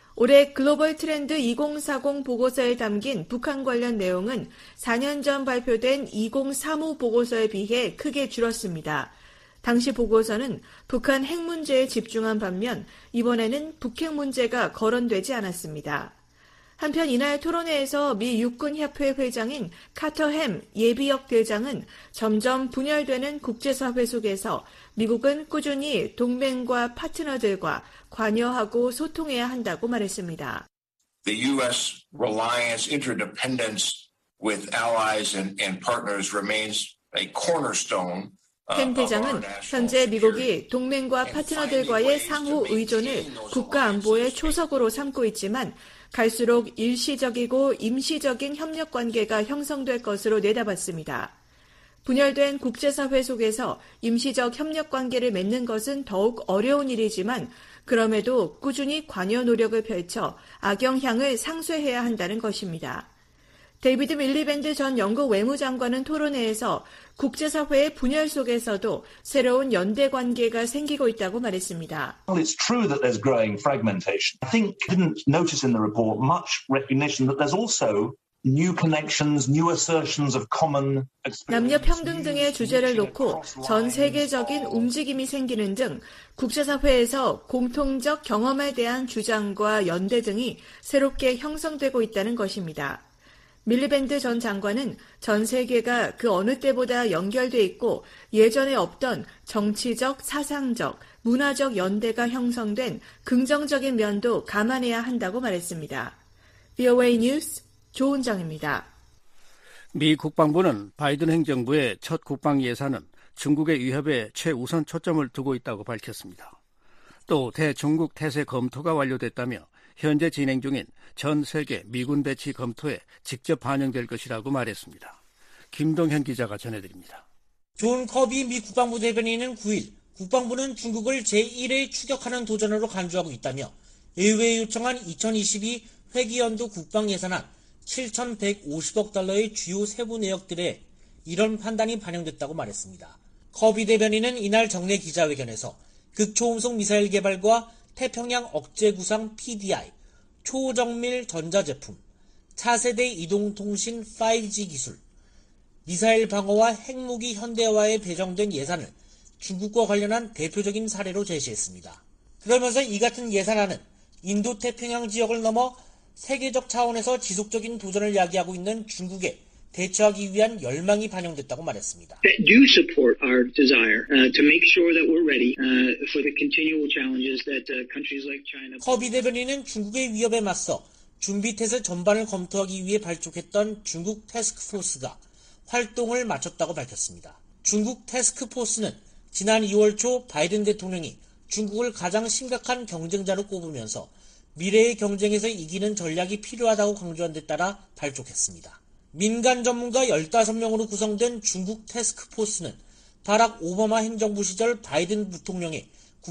올해 글로벌 트렌드 2040 보고서에 담긴 북한 관련 내용은 4년 전 발표된 2035 보고서에 비해 크게 줄었습니다. 당시 보고서는 북한 핵 문제에 집중한 반면 이번에는 북핵 문제가 거론되지 않았습니다. 한편 이날 토론회에서 미 육군협회 회장인 카터 햄 예비역 대장은 점점 분열되는 국제사회 속에서 미국은 꾸준히 동맹과 파트너들과 관여하고 소통해야 한다고 말했습니다. The U.S. reliance, interdependence with allies and partners remains a cornerstone. 햄 대장은 현재 미국이 동맹과 파트너들과의 상호 의존을 국가 안보의 초석으로 삼고 있지만 갈수록 일시적이고 임시적인 협력 관계가 형성될 것으로 내다봤습니다. 분열된 국제사회 속에서 임시적 협력 관계를 맺는 것은 더욱 어려운 일이지만 그럼에도 꾸준히 관여 노력을 펼쳐 악영향을 상쇄해야 한다는 것입니다. 데이비드 밀리밴드 전 영국 외무장관은 토론회에서 국제사회의 분열 속에서도 새로운 연대 관계가 생기고 있다고 말했습니다. Well, it's true that there's growing fragmentation. I think I didn't notice in the report much recognition that there's also new connections, new assertions of common experience. 남녀 평등 등의 주제를 놓고 전 세계적인 움직임이 생기는 등 국제사회에서 공통적 경험에 대한 주장과 연대 등이 새롭게 형성되고 있다는 것입니다. 밀리밴드 전 장관은 전 세계가 그 어느 때보다 연결돼 있고 예전에 없던 정치적, 사상적, 문화적 연대가 형성된 긍정적인 면도 감안해야 한다고 말했습니다. VOA 뉴스 조은정입니다. 미 국방부는 바이든 행정부의 첫 국방 예산은 중국의 위협에 최우선 초점을 두고 있다고 밝혔습니다. 또 대중국 태세 검토가 완료됐다며 현재 진행 중인 전 세계 미군 배치 검토에 직접 반영될 것이라고 말했습니다. 김동현 기자가 전해드립니다. 존 커비 미 국방부 대변인은 9일 국방부는 중국을 제1의 추격하는 도전으로 간주하고 있다며 의회에 요청한 2022 회기연도 국방예산안 7,150억 달러의 주요 세부 내역들에 이런 판단이 반영됐다고 말했습니다. 커비 대변인은 이날 정례 기자회견에서 극초음속 미사일 개발과 태평양 억제구상 PDI, 초정밀 전자제품, 차세대 이동통신 5G 기술, 미사일 방어와 핵무기 현대화에 배정된 예산을 중국과 관련한 대표적인 사례로 제시했습니다. 그러면서 이 같은 예산안은 인도태평양 지역을 넘어 세계적 차원에서 지속적인 도전을 야기하고 있는 중국에 대처하기 위한 열망이 반영됐다고 말했습니다. That do support our desire to make sure that we're ready for the continual challenges that countries like China. 커비 대변인은 중국의 위협에 맞서 준비 태세 전반을 검토하기 위해 발족했던 중국 태스크포스가 활동을 마쳤다고 밝혔습니다. 중국 태스크포스는 지난 2월 초 바이든 대통령이 중국을 가장 심각한 경쟁자로 꼽으면서 미래의 경쟁에서 이기는 전략이 필요하다고 강조한 데 따라 발족했습니다. 민간 전문가 15명으로 구성된 중국 태스크포스는 바락 오바마 행정부 시절 바이든 부통령의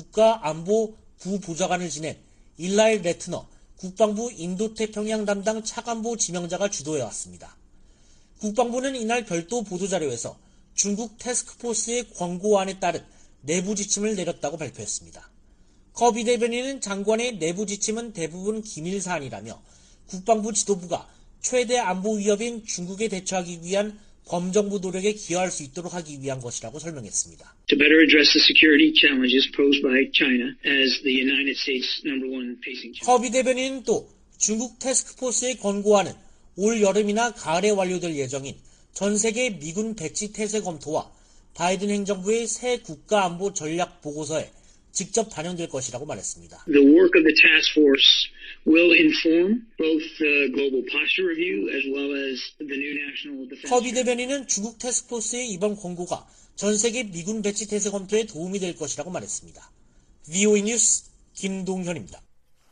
국가안보 부보좌관을 지낸 일라이 레트너 국방부 인도태평양 담당 차관보 지명자가 주도해왔습니다. 국방부는 이날 별도 보도자료에서 중국 태스크포스의 권고안에 따른 내부 지침을 내렸다고 발표했습니다. 커비 대변인은 장관의 내부 지침은 대부분 기밀 사안이라며 국방부 지도부가 최대 안보 위협인 중국에 대처하기 위한 범정부 노력에 기여할 수 있도록 하기 위한 것이라고 설명했습니다. To better address the security challenges posed by China as the United States number one pacing challenge. 커비 대변인은 또 중국 태스크포스의 권고안은 올 여름이나 가을에 완료될 예정인 전 세계 미군 배치 태세 검토와 바이든 행정부의 새 국가안보 전략 보고서에 직접 반영될 것이라고 말했습니다. The work of the task force will inform both the global posture review as well as the new national defense. 커비 대변인은 중국 태스크포스의 이번 권고가 전 세계 미군 배치 태세 검토에 도움이 될 것이라고 말했습니다. VOA 뉴스 김동현입니다.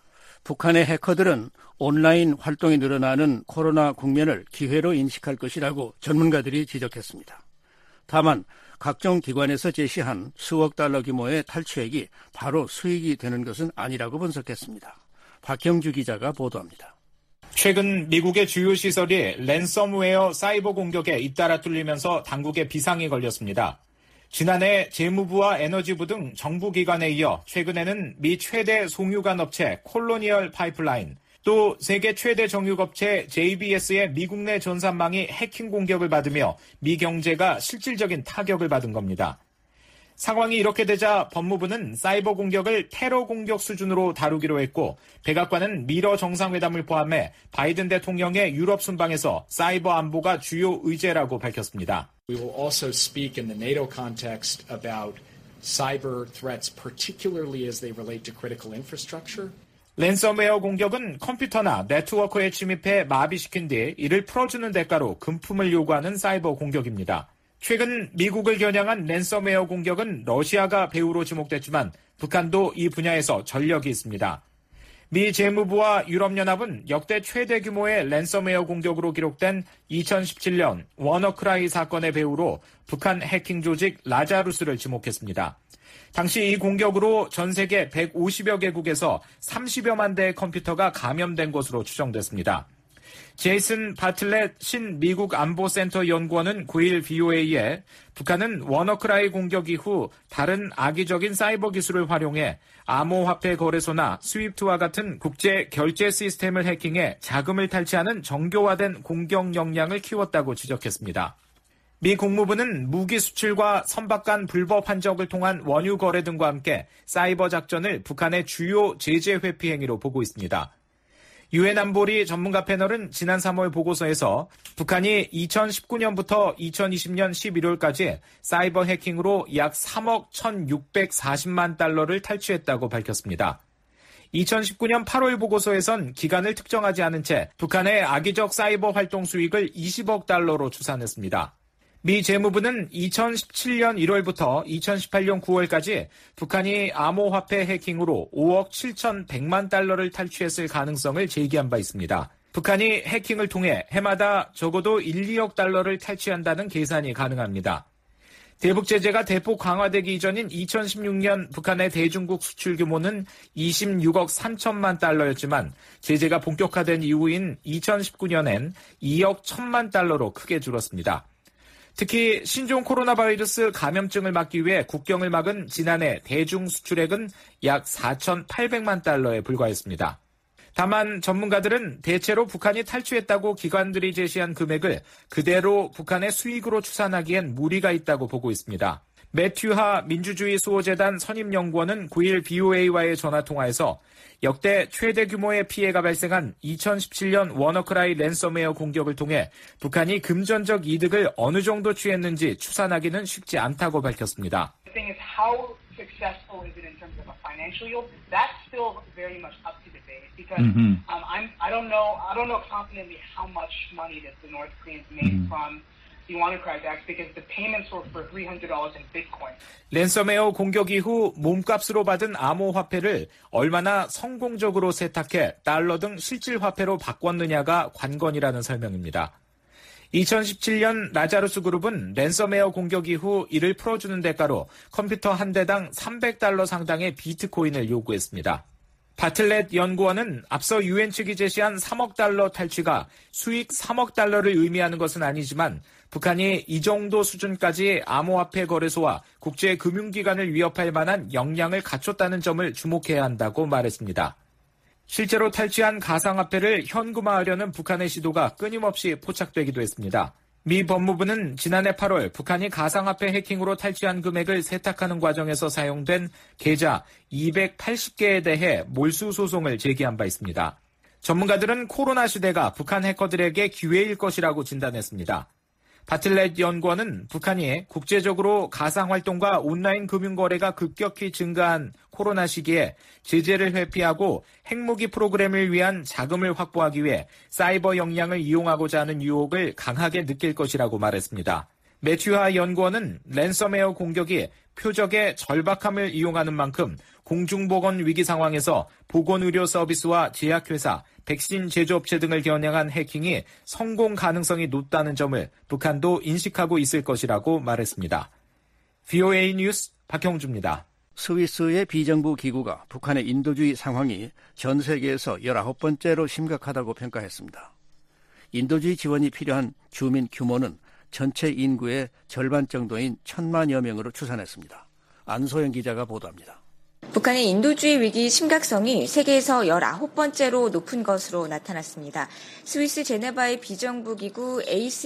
북한의 해커들은 온라인 활동이 늘어나는 코로나 국면을 기회로 인식할 것이라고 전문가들이 지적했습니다. 다만 각종 기관에서 제시한 수억 달러 규모의 탈취액이 바로 수익이 되는 것은 아니라고 분석했습니다. 박형주 기자가 보도합니다. 최근 미국의 주요 시설이 랜섬웨어 사이버 공격에 잇따라 뚫리면서 당국에 비상이 걸렸습니다. 지난해 재무부와 에너지부 등 정부 기관에 이어 최근에는 미 최대 송유관 업체 콜로니얼 파이프라인, 또 세계 최대 정유업체 JBS의 미국 내 전산망이 해킹 공격을 받으며 미 경제가 실질적인 타격을 받은 겁니다. 상황이 이렇게 되자 법무부는 사이버 공격을 테러 공격 수준으로 다루기로 했고, 백악관은 미러 정상회담을 포함해 바이든 대통령의 유럽 순방에서 사이버 안보가 주요 의제라고 밝혔습니다. We will also speak in the NATO context about cyber threats, particularly as they relate to critical infrastructure. 랜섬웨어 공격은 컴퓨터나 네트워크에 침입해 마비시킨 뒤 이를 풀어주는 대가로 금품을 요구하는 사이버 공격입니다. 최근 미국을 겨냥한 랜섬웨어 공격은 러시아가 배후로 지목됐지만 북한도 이 분야에서 전력이 있습니다. 미 재무부와 유럽연합은 역대 최대 규모의 랜섬웨어 공격으로 기록된 2017년 워너크라이 사건의 배후로 북한 해킹 조직 라자루스를 지목했습니다. 당시 이 공격으로 전 세계 150여 개국에서 30여만 대의 컴퓨터가 감염된 것으로 추정됐습니다. 제이슨 바틀렛 신 미국 안보센터 연구원은 9일 VOA에 북한은 워너크라이 공격 이후 다른 악의적인 사이버 기술을 활용해 암호화폐 거래소나 스위프트와 같은 국제 결제 시스템을 해킹해 자금을 탈취하는 정교화된 공격 역량을 키웠다고 지적했습니다. 미 국무부는 무기 수출과 선박 간 불법 환적을 통한 원유 거래 등과 함께 사이버 작전을 북한의 주요 제재 회피 행위로 보고 있습니다. 유엔 안보리 전문가 패널은 지난 3월 보고서에서 북한이 2019년부터 2020년 11월까지 사이버 해킹으로 약 3억 1,640만 달러를 탈취했다고 밝혔습니다. 2019년 8월 보고서에선 기간을 특정하지 않은 채 북한의 악의적 사이버 활동 수익을 20억 달러로 추산했습니다. 미 재무부는 2017년 1월부터 2018년 9월까지 북한이 암호화폐 해킹으로 5억 7,100만 달러를 탈취했을 가능성을 제기한 바 있습니다. 북한이 해킹을 통해 해마다 적어도 1, 2억 달러를 탈취한다는 계산이 가능합니다. 대북 제재가 대폭 강화되기 이전인 2016년 북한의 대중국 수출 규모는 26억 3천만 달러였지만 제재가 본격화된 이후인 2019년엔 2억 1천만 달러로 크게 줄었습니다. 특히 신종 코로나 바이러스 감염증을 막기 위해 국경을 막은 지난해 대중 수출액은 약 4,800만 달러에 불과했습니다. 다만 전문가들은 대체로 북한이 탈취했다고 기관들이 제시한 금액을 그대로 북한의 수익으로 추산하기엔 무리가 있다고 보고 있습니다. 매튜하 민주주의 수호재단 선임연구원은 9일 BOA와의 전화통화에서 역대 최대 규모의 피해가 발생한 2017년 워너크라이 랜섬웨어 공격을 통해 북한이 금전적 이득을 어느 정도 취했는지 추산하기는 쉽지 않다고 밝혔습니다. Successful is it in terms of a financial yield? That's still very much up to debate because I don't know confidently how much money that the North Koreans made from the WannaCry attacks because the payments were for $300 in Bitcoin. 랜섬웨어 공격 이후 몸값으로 받은 암호화폐를 얼마나 성공적으로 세탁해 달러 등 실질 화폐로 바꿨느냐가 관건이라는 설명입니다. 2017년 라자루스 그룹은 랜섬웨어 공격 이후 이를 풀어주는 대가로 컴퓨터 한 대당 $300 상당의 비트코인을 요구했습니다. 바틀렛 연구원은 앞서 유엔 측이 제시한 3억 달러 탈취가 수익 3억 달러를 의미하는 것은 아니지만 북한이 이 정도 수준까지 암호화폐 거래소와 국제금융기관을 위협할 만한 역량을 갖췄다는 점을 주목해야 한다고 말했습니다. 실제로 탈취한 가상화폐를 현금화하려는 북한의 시도가 끊임없이 포착되기도 했습니다. 미 법무부는 지난해 8월 북한이 가상화폐 해킹으로 탈취한 금액을 세탁하는 과정에서 사용된 계좌 280개에 대해 몰수 소송을 제기한 바 있습니다. 전문가들은 코로나 시대가 북한 해커들에게 기회일 것이라고 진단했습니다. 바틀렛 연구원은 북한이 국제적으로 가상활동과 온라인 금융거래가 급격히 증가한 코로나 시기에 제재를 회피하고 핵무기 프로그램을 위한 자금을 확보하기 위해 사이버 역량을 이용하고자 하는 유혹을 강하게 느낄 것이라고 말했습니다. 매튜하 연구원은 랜섬웨어 공격이 표적의 절박함을 이용하는 만큼 공중보건 위기 상황에서 보건의료 서비스와 제약회사, 백신 제조업체 등을 겨냥한 해킹이 성공 가능성이 높다는 점을 북한도 인식하고 있을 것이라고 말했습니다. VOA 뉴스 박형주입니다. 스위스의 비정부 기구가 북한의 인도주의 상황이 전 세계에서 19번째로 심각하다고 평가했습니다. 인도주의 지원이 필요한 주민 규모는 전체 인구의 절반 정도인 1,000만여 명으로 추산했습니다. 안소영 기자가 보도합니다. 북한의 인도주의 위기 심각성이 세계에서 19번째로 높은 것으로 나타났습니다. 스위스 제네바의 비정부 기구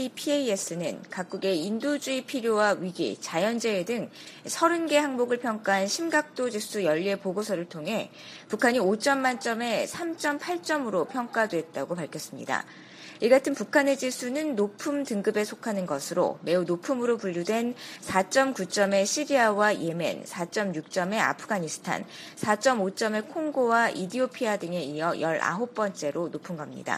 ACPAS는 각국의 인도주의 필요와 위기, 자연재해 등 30개 항목을 평가한 심각도 지수 연례 보고서를 통해 북한이 5점 만점에 3.8점으로 평가됐다고 밝혔습니다. 이 같은 북한의 지수는 높음 등급에 속하는 것으로 매우 높음으로 분류된 4.9점의 시리아와 예멘, 4.6점의 아프가니스탄, 4.5점의 콩고와 이디오피아 등에 이어 19번째로 높은 겁니다.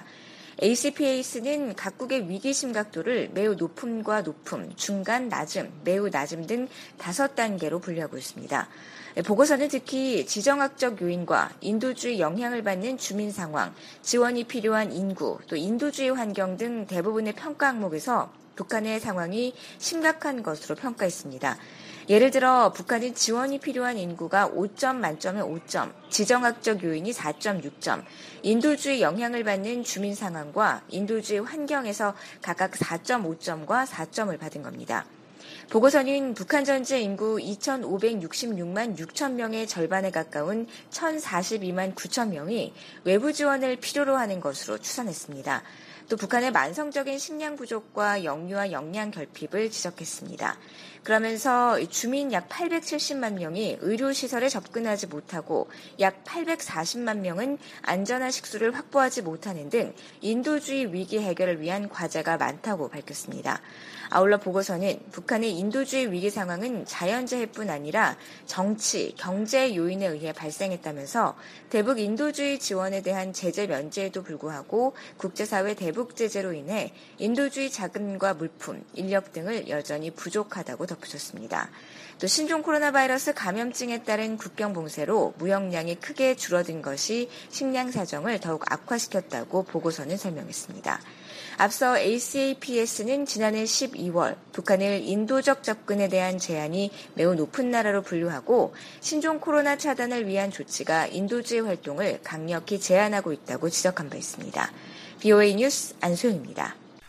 ACPAS는 각국의 위기 심각도를 매우 높음과 높음, 중간, 낮음, 매우 낮음 등 5단계로 분류하고 있습니다. 보고서는 특히 지정학적 요인과 인도주의 영향을 받는 주민 상황, 지원이 필요한 인구, 또 인도주의 환경 등 대부분의 평가 항목에서 북한의 상황이 심각한 것으로 평가했습니다. 예를 들어 북한은 지원이 필요한 인구가 5점 만점에 5점, 지정학적 요인이 4.6점, 인도주의 영향을 받는 주민 상황과 인도주의 환경에서 각각 4.5점과 4점을 받은 겁니다. 보고서는 북한 전체 인구 2,566만 6천 명의 절반에 가까운 1,042만 9천 명이 외부 지원을 필요로 하는 것으로 추산했습니다. 또 북한의 만성적인 식량 부족과 영유아 역량 결핍을 지적했습니다. 그러면서 주민 약 870만 명이 의료시설에 접근하지 못하고 약 840만 명은 안전한 식수를 확보하지 못하는 등 인도주의 위기 해결을 위한 과제가 많다고 밝혔습니다. 아울러 보고서는 북한의 인도주의 위기 상황은 자연재해뿐 아니라 정치, 경제 요인에 의해 발생했다면서 대북 인도주의 지원에 대한 제재 면제에도 불구하고 국제사회 대북 제재로 인해 인도주의 자금과 물품, 인력 등을 여전히 부족하다고 덧붙였습니다. 또 신종 코로나 바이러스 감염증에 따른 국경 봉쇄로 무역량이 크게 줄어든 것이 식량 사정을 더욱 악화시켰다고 보고서는 설명했습니다. 앞서 ACPAS는 지난해 12월 북한을 인도적 접근에 대한 제한이 매우 높은 나라로 분류하고 신종 코로나 차단을 위한 조치가 인도주의 활동을 강력히 제한하고 있다고 지적한 바 있습니다. VOA 뉴스 안소영입니다.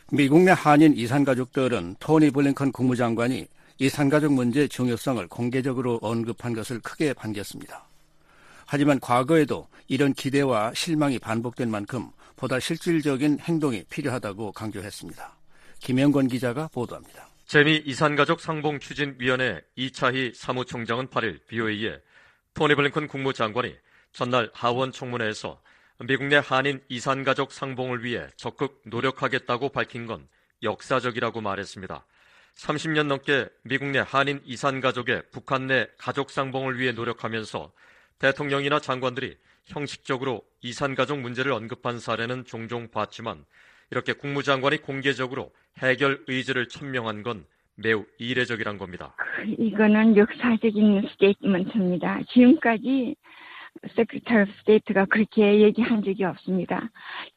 미국 내 한인 이산가족들은 토니 블링컨 국무장관이 이산가족 문제의 중요성을 공개적으로 언급한 것을 크게 반겼습니다. 하지만 과거에도 이런 기대와 실망이 반복된 만큼 보다 실질적인 행동이 필요하다고 강조했습니다. 김영권 기자가 보도합니다. 재미 이산가족 상봉추진위원회 이차희 사무총장은 8일 BOA에 토니 블링컨 국무장관이 전날 하원 청문회에서 미국 내 한인 이산가족 상봉을 위해 적극 노력하겠다고 밝힌 건 역사적이라고 말했습니다. 30년 넘게 미국 내 한인 이산가족의 북한 내 가족 상봉을 위해 노력하면서 대통령이나 장관들이 형식적으로 이산가족 문제를 언급한 사례는 종종 봤지만 이렇게 국무장관이 공개적으로 해결 의지를 천명한 건 매우 이례적이란 겁니다. 이거는 역사적인 스테이트먼트입니다. 지금까지 세크리터리 오브 스테이트가 그렇게 얘기한 적이 없습니다.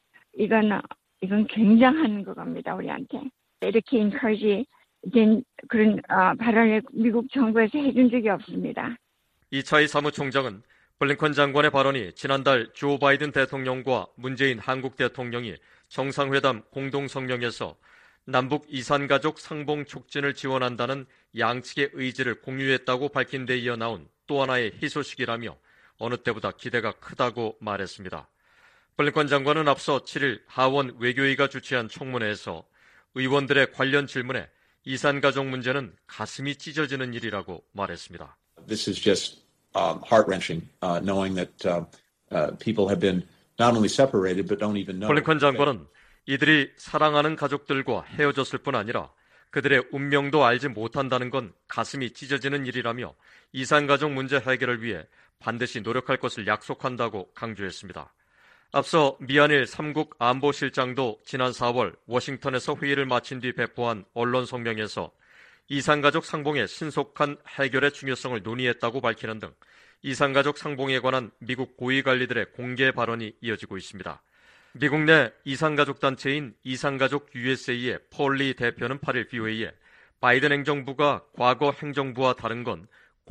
이건 굉장한 겁니다, 우리한테. 이렇게 인커리지 된 그런 발언을 미국 정부에서 해준 적이 없습니다. 이차희 사무총장은 블링컨 장관의 발언이 지난달 조 바이든 대통령과 문재인 한국 대통령이 정상회담 공동성명에서 남북 이산가족 상봉 촉진을 지원한다는 양측의 의지를 공유했다고 밝힌 데 이어 나온 또 하나의 희소식이라며 어느 때보다 기대가 크다고 말했습니다. 블링컨 장관은 앞서 7일 하원 외교위가 주최한 청문회에서 의원들의 관련 질문에 이산가족 문제는 가슴이 찢어지는 일이라고 말했습니다. This is just heart-wrenching, knowing that people have been not only separated but don't even know. 블링컨 장관은 이들이 사랑하는 가족들과 헤어졌을 뿐 아니라 그들의 운명도 알지 못한다는 건 가슴이 찢어지는 일이라며 이산가족 문제 해결을 위해 반드시 노력할 것을 약속한다고 강조했습니다. 앞서 미한일 3국 안보실장도 지난 4월 워싱턴에서 회의를 마친 뒤 배포한 언론 성명에서 이산가족 상봉의 신속한 해결의 중요성을 논의했다고 밝히는 등 이산가족 상봉에 관한 미국 고위관리들의 공개 발언이 이어지고 있습니다. 미국 내 이산가족 단체인 이산가족 USA의 폴리 대표는 8일 BOA에 바이든 행정부가 과거 행정부와 다른 건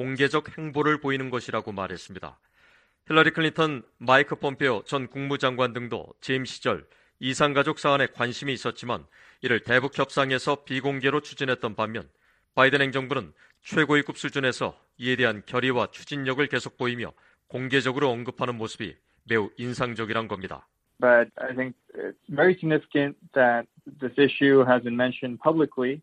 공개적 행보를 보이는 것이라고 말했습니다. 힐러리 클린턴, 마이크 폼페오 전 국무장관 등도 재임 시절 이산가족 사안에 관심이 있었지만 이를 대북 협상에서 비공개로 추진했던 반면 바이든 행정부는 최고위급 수준에서 이에 대한 결의와 추진력을 계속 보이며 공개적으로 언급하는 모습이 매우 인상적이란 겁니다. But I think it's very significant that this issue has been mentioned publicly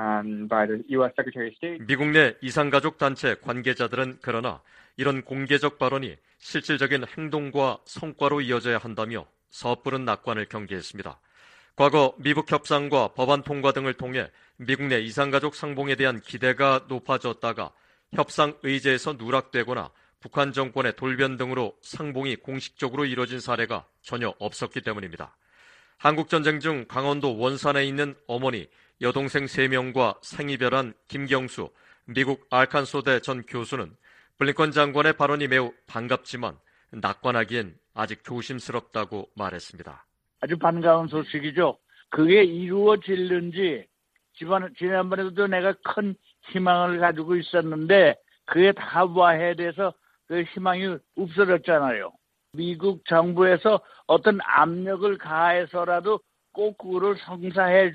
by the U.S. Secretary of State. 미국 내 이산가족 단체 관계자들은 그러나 이런 공개적 발언이 실질적인 행동과 성과로 이어져야 한다며 섣부른 낙관을 경계했습니다. 과거 미북 협상과 법안 통과 등을 통해 미국 내 이산가족 상봉에 대한 기대가 높아졌다가 협상 의제에서 누락되거나 북한 정권의 돌변 등으로 상봉이 공식적으로 이뤄진 사례가 전혀 없었기 때문입니다. 한국전쟁 중 강원도 원산에 있는 어머니, 여동생 3명과 생이별한 김경수, 미국 알칸소대 전 교수는 블링컨 장관의 발언이 매우 반갑지만 낙관하기엔 아직 조심스럽다고 말했습니다. 아주 반가운 소식이죠. 그게 이루어질는지 지난번에도 내가 큰 희망을 가지고 있었는데 그게 다 와해돼서 그 희망이 없어졌잖아요. 미국 정부에서 어떤 압력을 가해서라도 꼭 그거를 성사해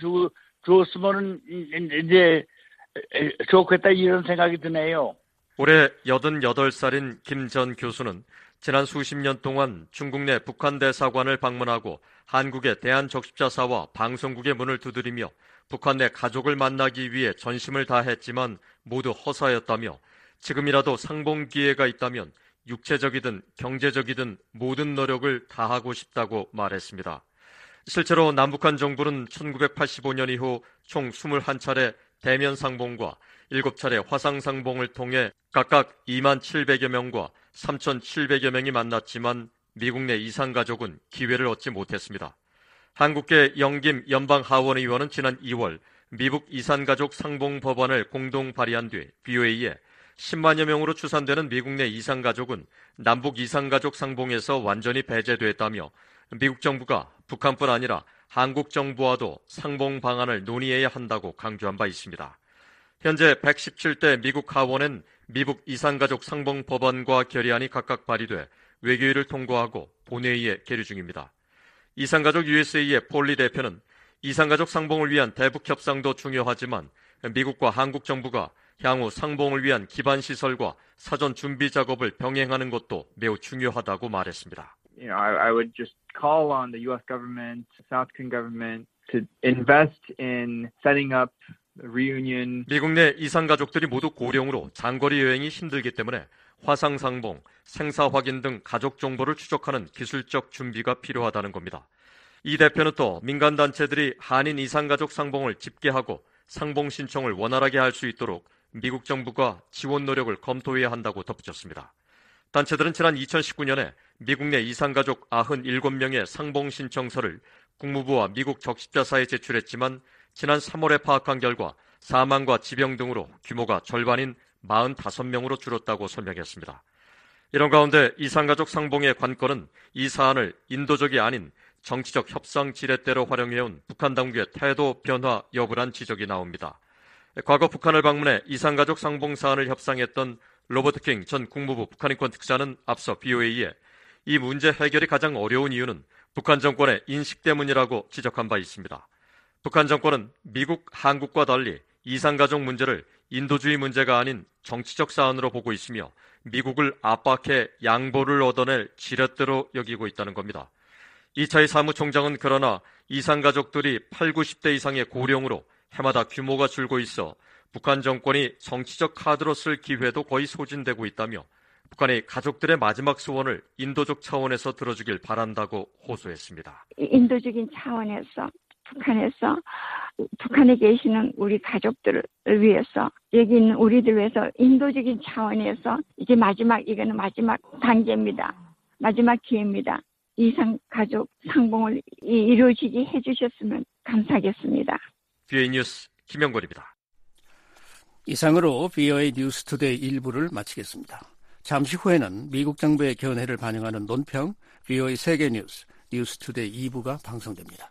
줬으면 이제 좋겠다 이런 생각이 드네요. 올해 88살인 김 전 교수는 지난 수십 년 동안 중국 내 북한 대사관을 방문하고 한국의 대한적십자사와 방송국의 문을 두드리며 북한 내 가족을 만나기 위해 전심을 다했지만 모두 허사였다며 지금이라도 상봉 기회가 있다면 육체적이든 경제적이든 모든 노력을 다하고 싶다고 말했습니다. 실제로 남북한 정부는 1985년 이후 총 21차례 대면 상봉과 7차례 화상 상봉을 통해 각각 2만 700여 명과 3,700여 명이 만났지만 미국 내 이산가족은 기회를 얻지 못했습니다. 한국계 영김 연방하원의원은 지난 2월 미북 이산가족 상봉 법안을 공동 발의한 뒤 BOA에 10만여 명으로 추산되는 미국 내 이산가족은 남북 이산가족 상봉에서 완전히 배제됐다며 미국 정부가 북한뿐 아니라 한국 정부와도 상봉 방안을 논의해야 한다고 강조한 바 있습니다. 현재 117대 미국 하원엔 미북 이산가족 상봉 법안과 결의안이 각각 발의돼 외교위를 통과하고 본회의에 계류 중입니다. 이산가족 USA의 폴리 대표는 이산가족 상봉을 위한 대북 협상도 중요하지만 미국과 한국 정부가 향후 상봉을 위한 기반 시설과 사전 준비 작업을 병행하는 것도 매우 중요하다고 말했습니다. I would just call on the U.S. government, South Korean government to invest in setting up reunion. 미국 내 이산가족들이 모두 고령으로 장거리 여행이 힘들기 때문에 화상상봉, 생사 확인 등 가족 정보를 추적하는 기술적 준비가 필요하다는 겁니다. 이 대표는 또 민간단체들이 한인 이산가족 상봉을 집계하고 상봉 신청을 원활하게 할 수 있도록 미국 정부가 지원 노력을 검토해야 한다고 덧붙였습니다. 단체들은 지난 2019년에 미국 내 이산가족 97명의 상봉 신청서를 국무부와 미국 적십자사에 제출했지만 지난 3월에 파악한 결과 사망과 지병 등으로 규모가 절반인 45명으로 줄었다고 설명했습니다. 이런 가운데 이산가족 상봉의 관건은 이 사안을 인도적이 아닌 정치적 협상 지렛대로 활용해온 북한 당국의 태도 변화 여부란 지적이 나옵니다. 과거 북한을 방문해 이산가족 상봉 사안을 협상했던 로버트 킹 전 국무부 북한인권 특사는 앞서 BOA에 이 문제 해결이 가장 어려운 이유는 북한 정권의 인식 때문이라고 지적한 바 있습니다. 북한 정권은 미국, 한국과 달리 이산가족 문제를 인도주의 문제가 아닌 정치적 사안으로 보고 있으며 미국을 압박해 양보를 얻어낼 지렛대로 여기고 있다는 겁니다. 이차이 사무총장은 그러나 이산가족들이 8, 90대 이상의 고령으로 해마다 규모가 줄고 있어 북한 정권이 정치적 카드로 쓸 기회도 거의 소진되고 있다며 북한이 가족들의 마지막 소원을 인도적 차원에서 들어주길 바란다고 호소했습니다. 인도적인 차원에서 북한에 계시는 우리 가족들을 위해서 여기 있는 우리들 위해서 인도적인 차원에서 이거는 마지막 단계입니다. 마지막 기회입니다. 이상 가족 상봉을 이루어지게 해주셨으면 감사하겠습니다. BOA 뉴스 김영걸입니다. 이상으로 BOA 뉴스 투데이 1부를 마치겠습니다. 잠시 후에는 미국 정부의 견해를 반영하는 논평 BOA 세계 뉴스 뉴스 투데이 2부가 방송됩니다.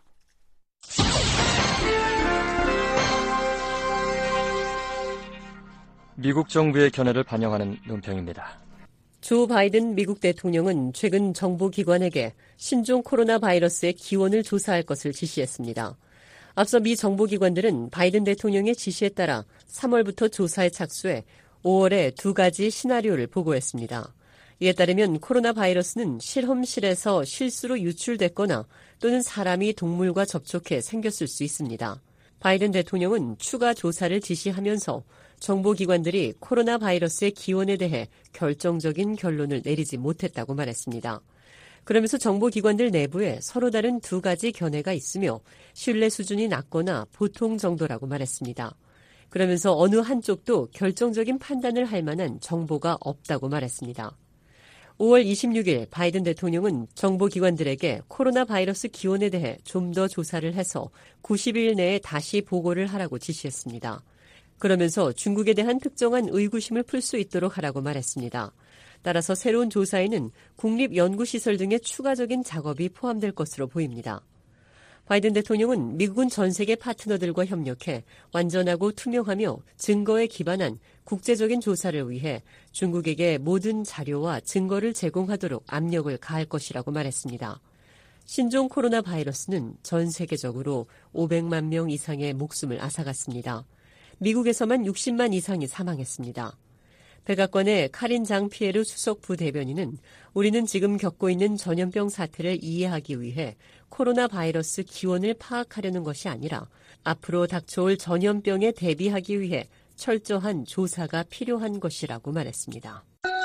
미국 정부의 견해를 반영하는 논평입니다. 조 바이든 미국 대통령은 최근 정보기관에게 신종 코로나 바이러스의 기원을 조사할 것을 지시했습니다. 앞서 미 정보기관들은 바이든 대통령의 지시에 따라 3월부터 조사에 착수해 5월에 2가지 시나리오를 보고했습니다. 이에 따르면 코로나 바이러스는 실험실에서 실수로 유출됐거나 또는 사람이 동물과 접촉해 생겼을 수 있습니다. 바이든 대통령은 추가 조사를 지시하면서 정보기관들이 코로나 바이러스의 기원에 대해 결정적인 결론을 내리지 못했다고 말했습니다. 그러면서 정보기관들 내부에 서로 다른 2가지 견해가 있으며 신뢰 수준이 낮거나 보통 정도라고 말했습니다. 그러면서 어느 한쪽도 결정적인 판단을 할 만한 정보가 없다고 말했습니다. 5월 26일 바이든 대통령은 정보기관들에게 코로나 바이러스 기원에 대해 좀 더 조사를 해서 90일 내에 다시 보고를 하라고 지시했습니다. 그러면서 중국에 대한 특정한 의구심을 풀 수 있도록 하라고 말했습니다. 따라서 새로운 조사에는 국립연구시설 등의 추가적인 작업이 포함될 것으로 보입니다. 바이든 대통령은 미국은 전 세계 파트너들과 협력해 완전하고 투명하며 증거에 기반한 국제적인 조사를 위해 중국에게 모든 자료와 증거를 제공하도록 압력을 가할 것이라고 말했습니다. 신종 코로나 바이러스는 전 세계적으로 500만 명 이상의 목숨을 앗아갔습니다. 미국에서만 60만 이상이 사망했습니다. 백악관의 카린 장 피에르 수석 부대변인은 우리는 지금 겪고 있는 전염병 사태를 이해하기 위해 코로나 바이러스 기원을 파악하려는 것이 아니라 앞으로 닥쳐올 전염병에 대비하기 위해 철저한 조사가 필요한 것이라고 말했습니다.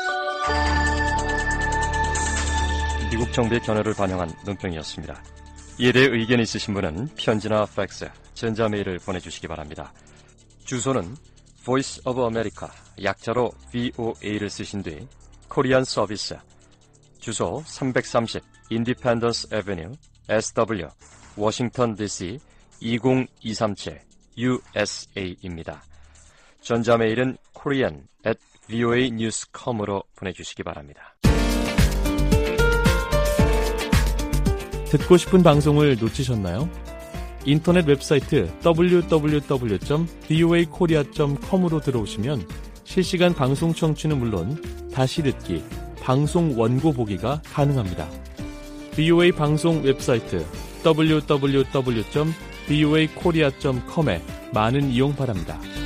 미국 정부의 견해를 반영한 논평이었습니다. 이에 대해 의견 있으신 분은 편지나 팩스, 전자메일을 보내주시기 바랍니다. 주소는 Voice of America, 약자로 VOA를 쓰신 뒤 코리안 서비스, 주소 330 Independence Avenue, SW, 워싱턴 DC 20237 USA입니다. 전자메일은 korean@voanews.com으로 보내주시기 바랍니다. 듣고 싶은 방송을 놓치셨나요? 인터넷 웹사이트 www.voakorea.com으로 들어오시면 실시간 방송 청취는 물론 다시 듣기, 방송 원고 보기가 가능합니다. VOA 방송 웹사이트 www.voakorea.com voakorea.com에 많은 이용 바랍니다.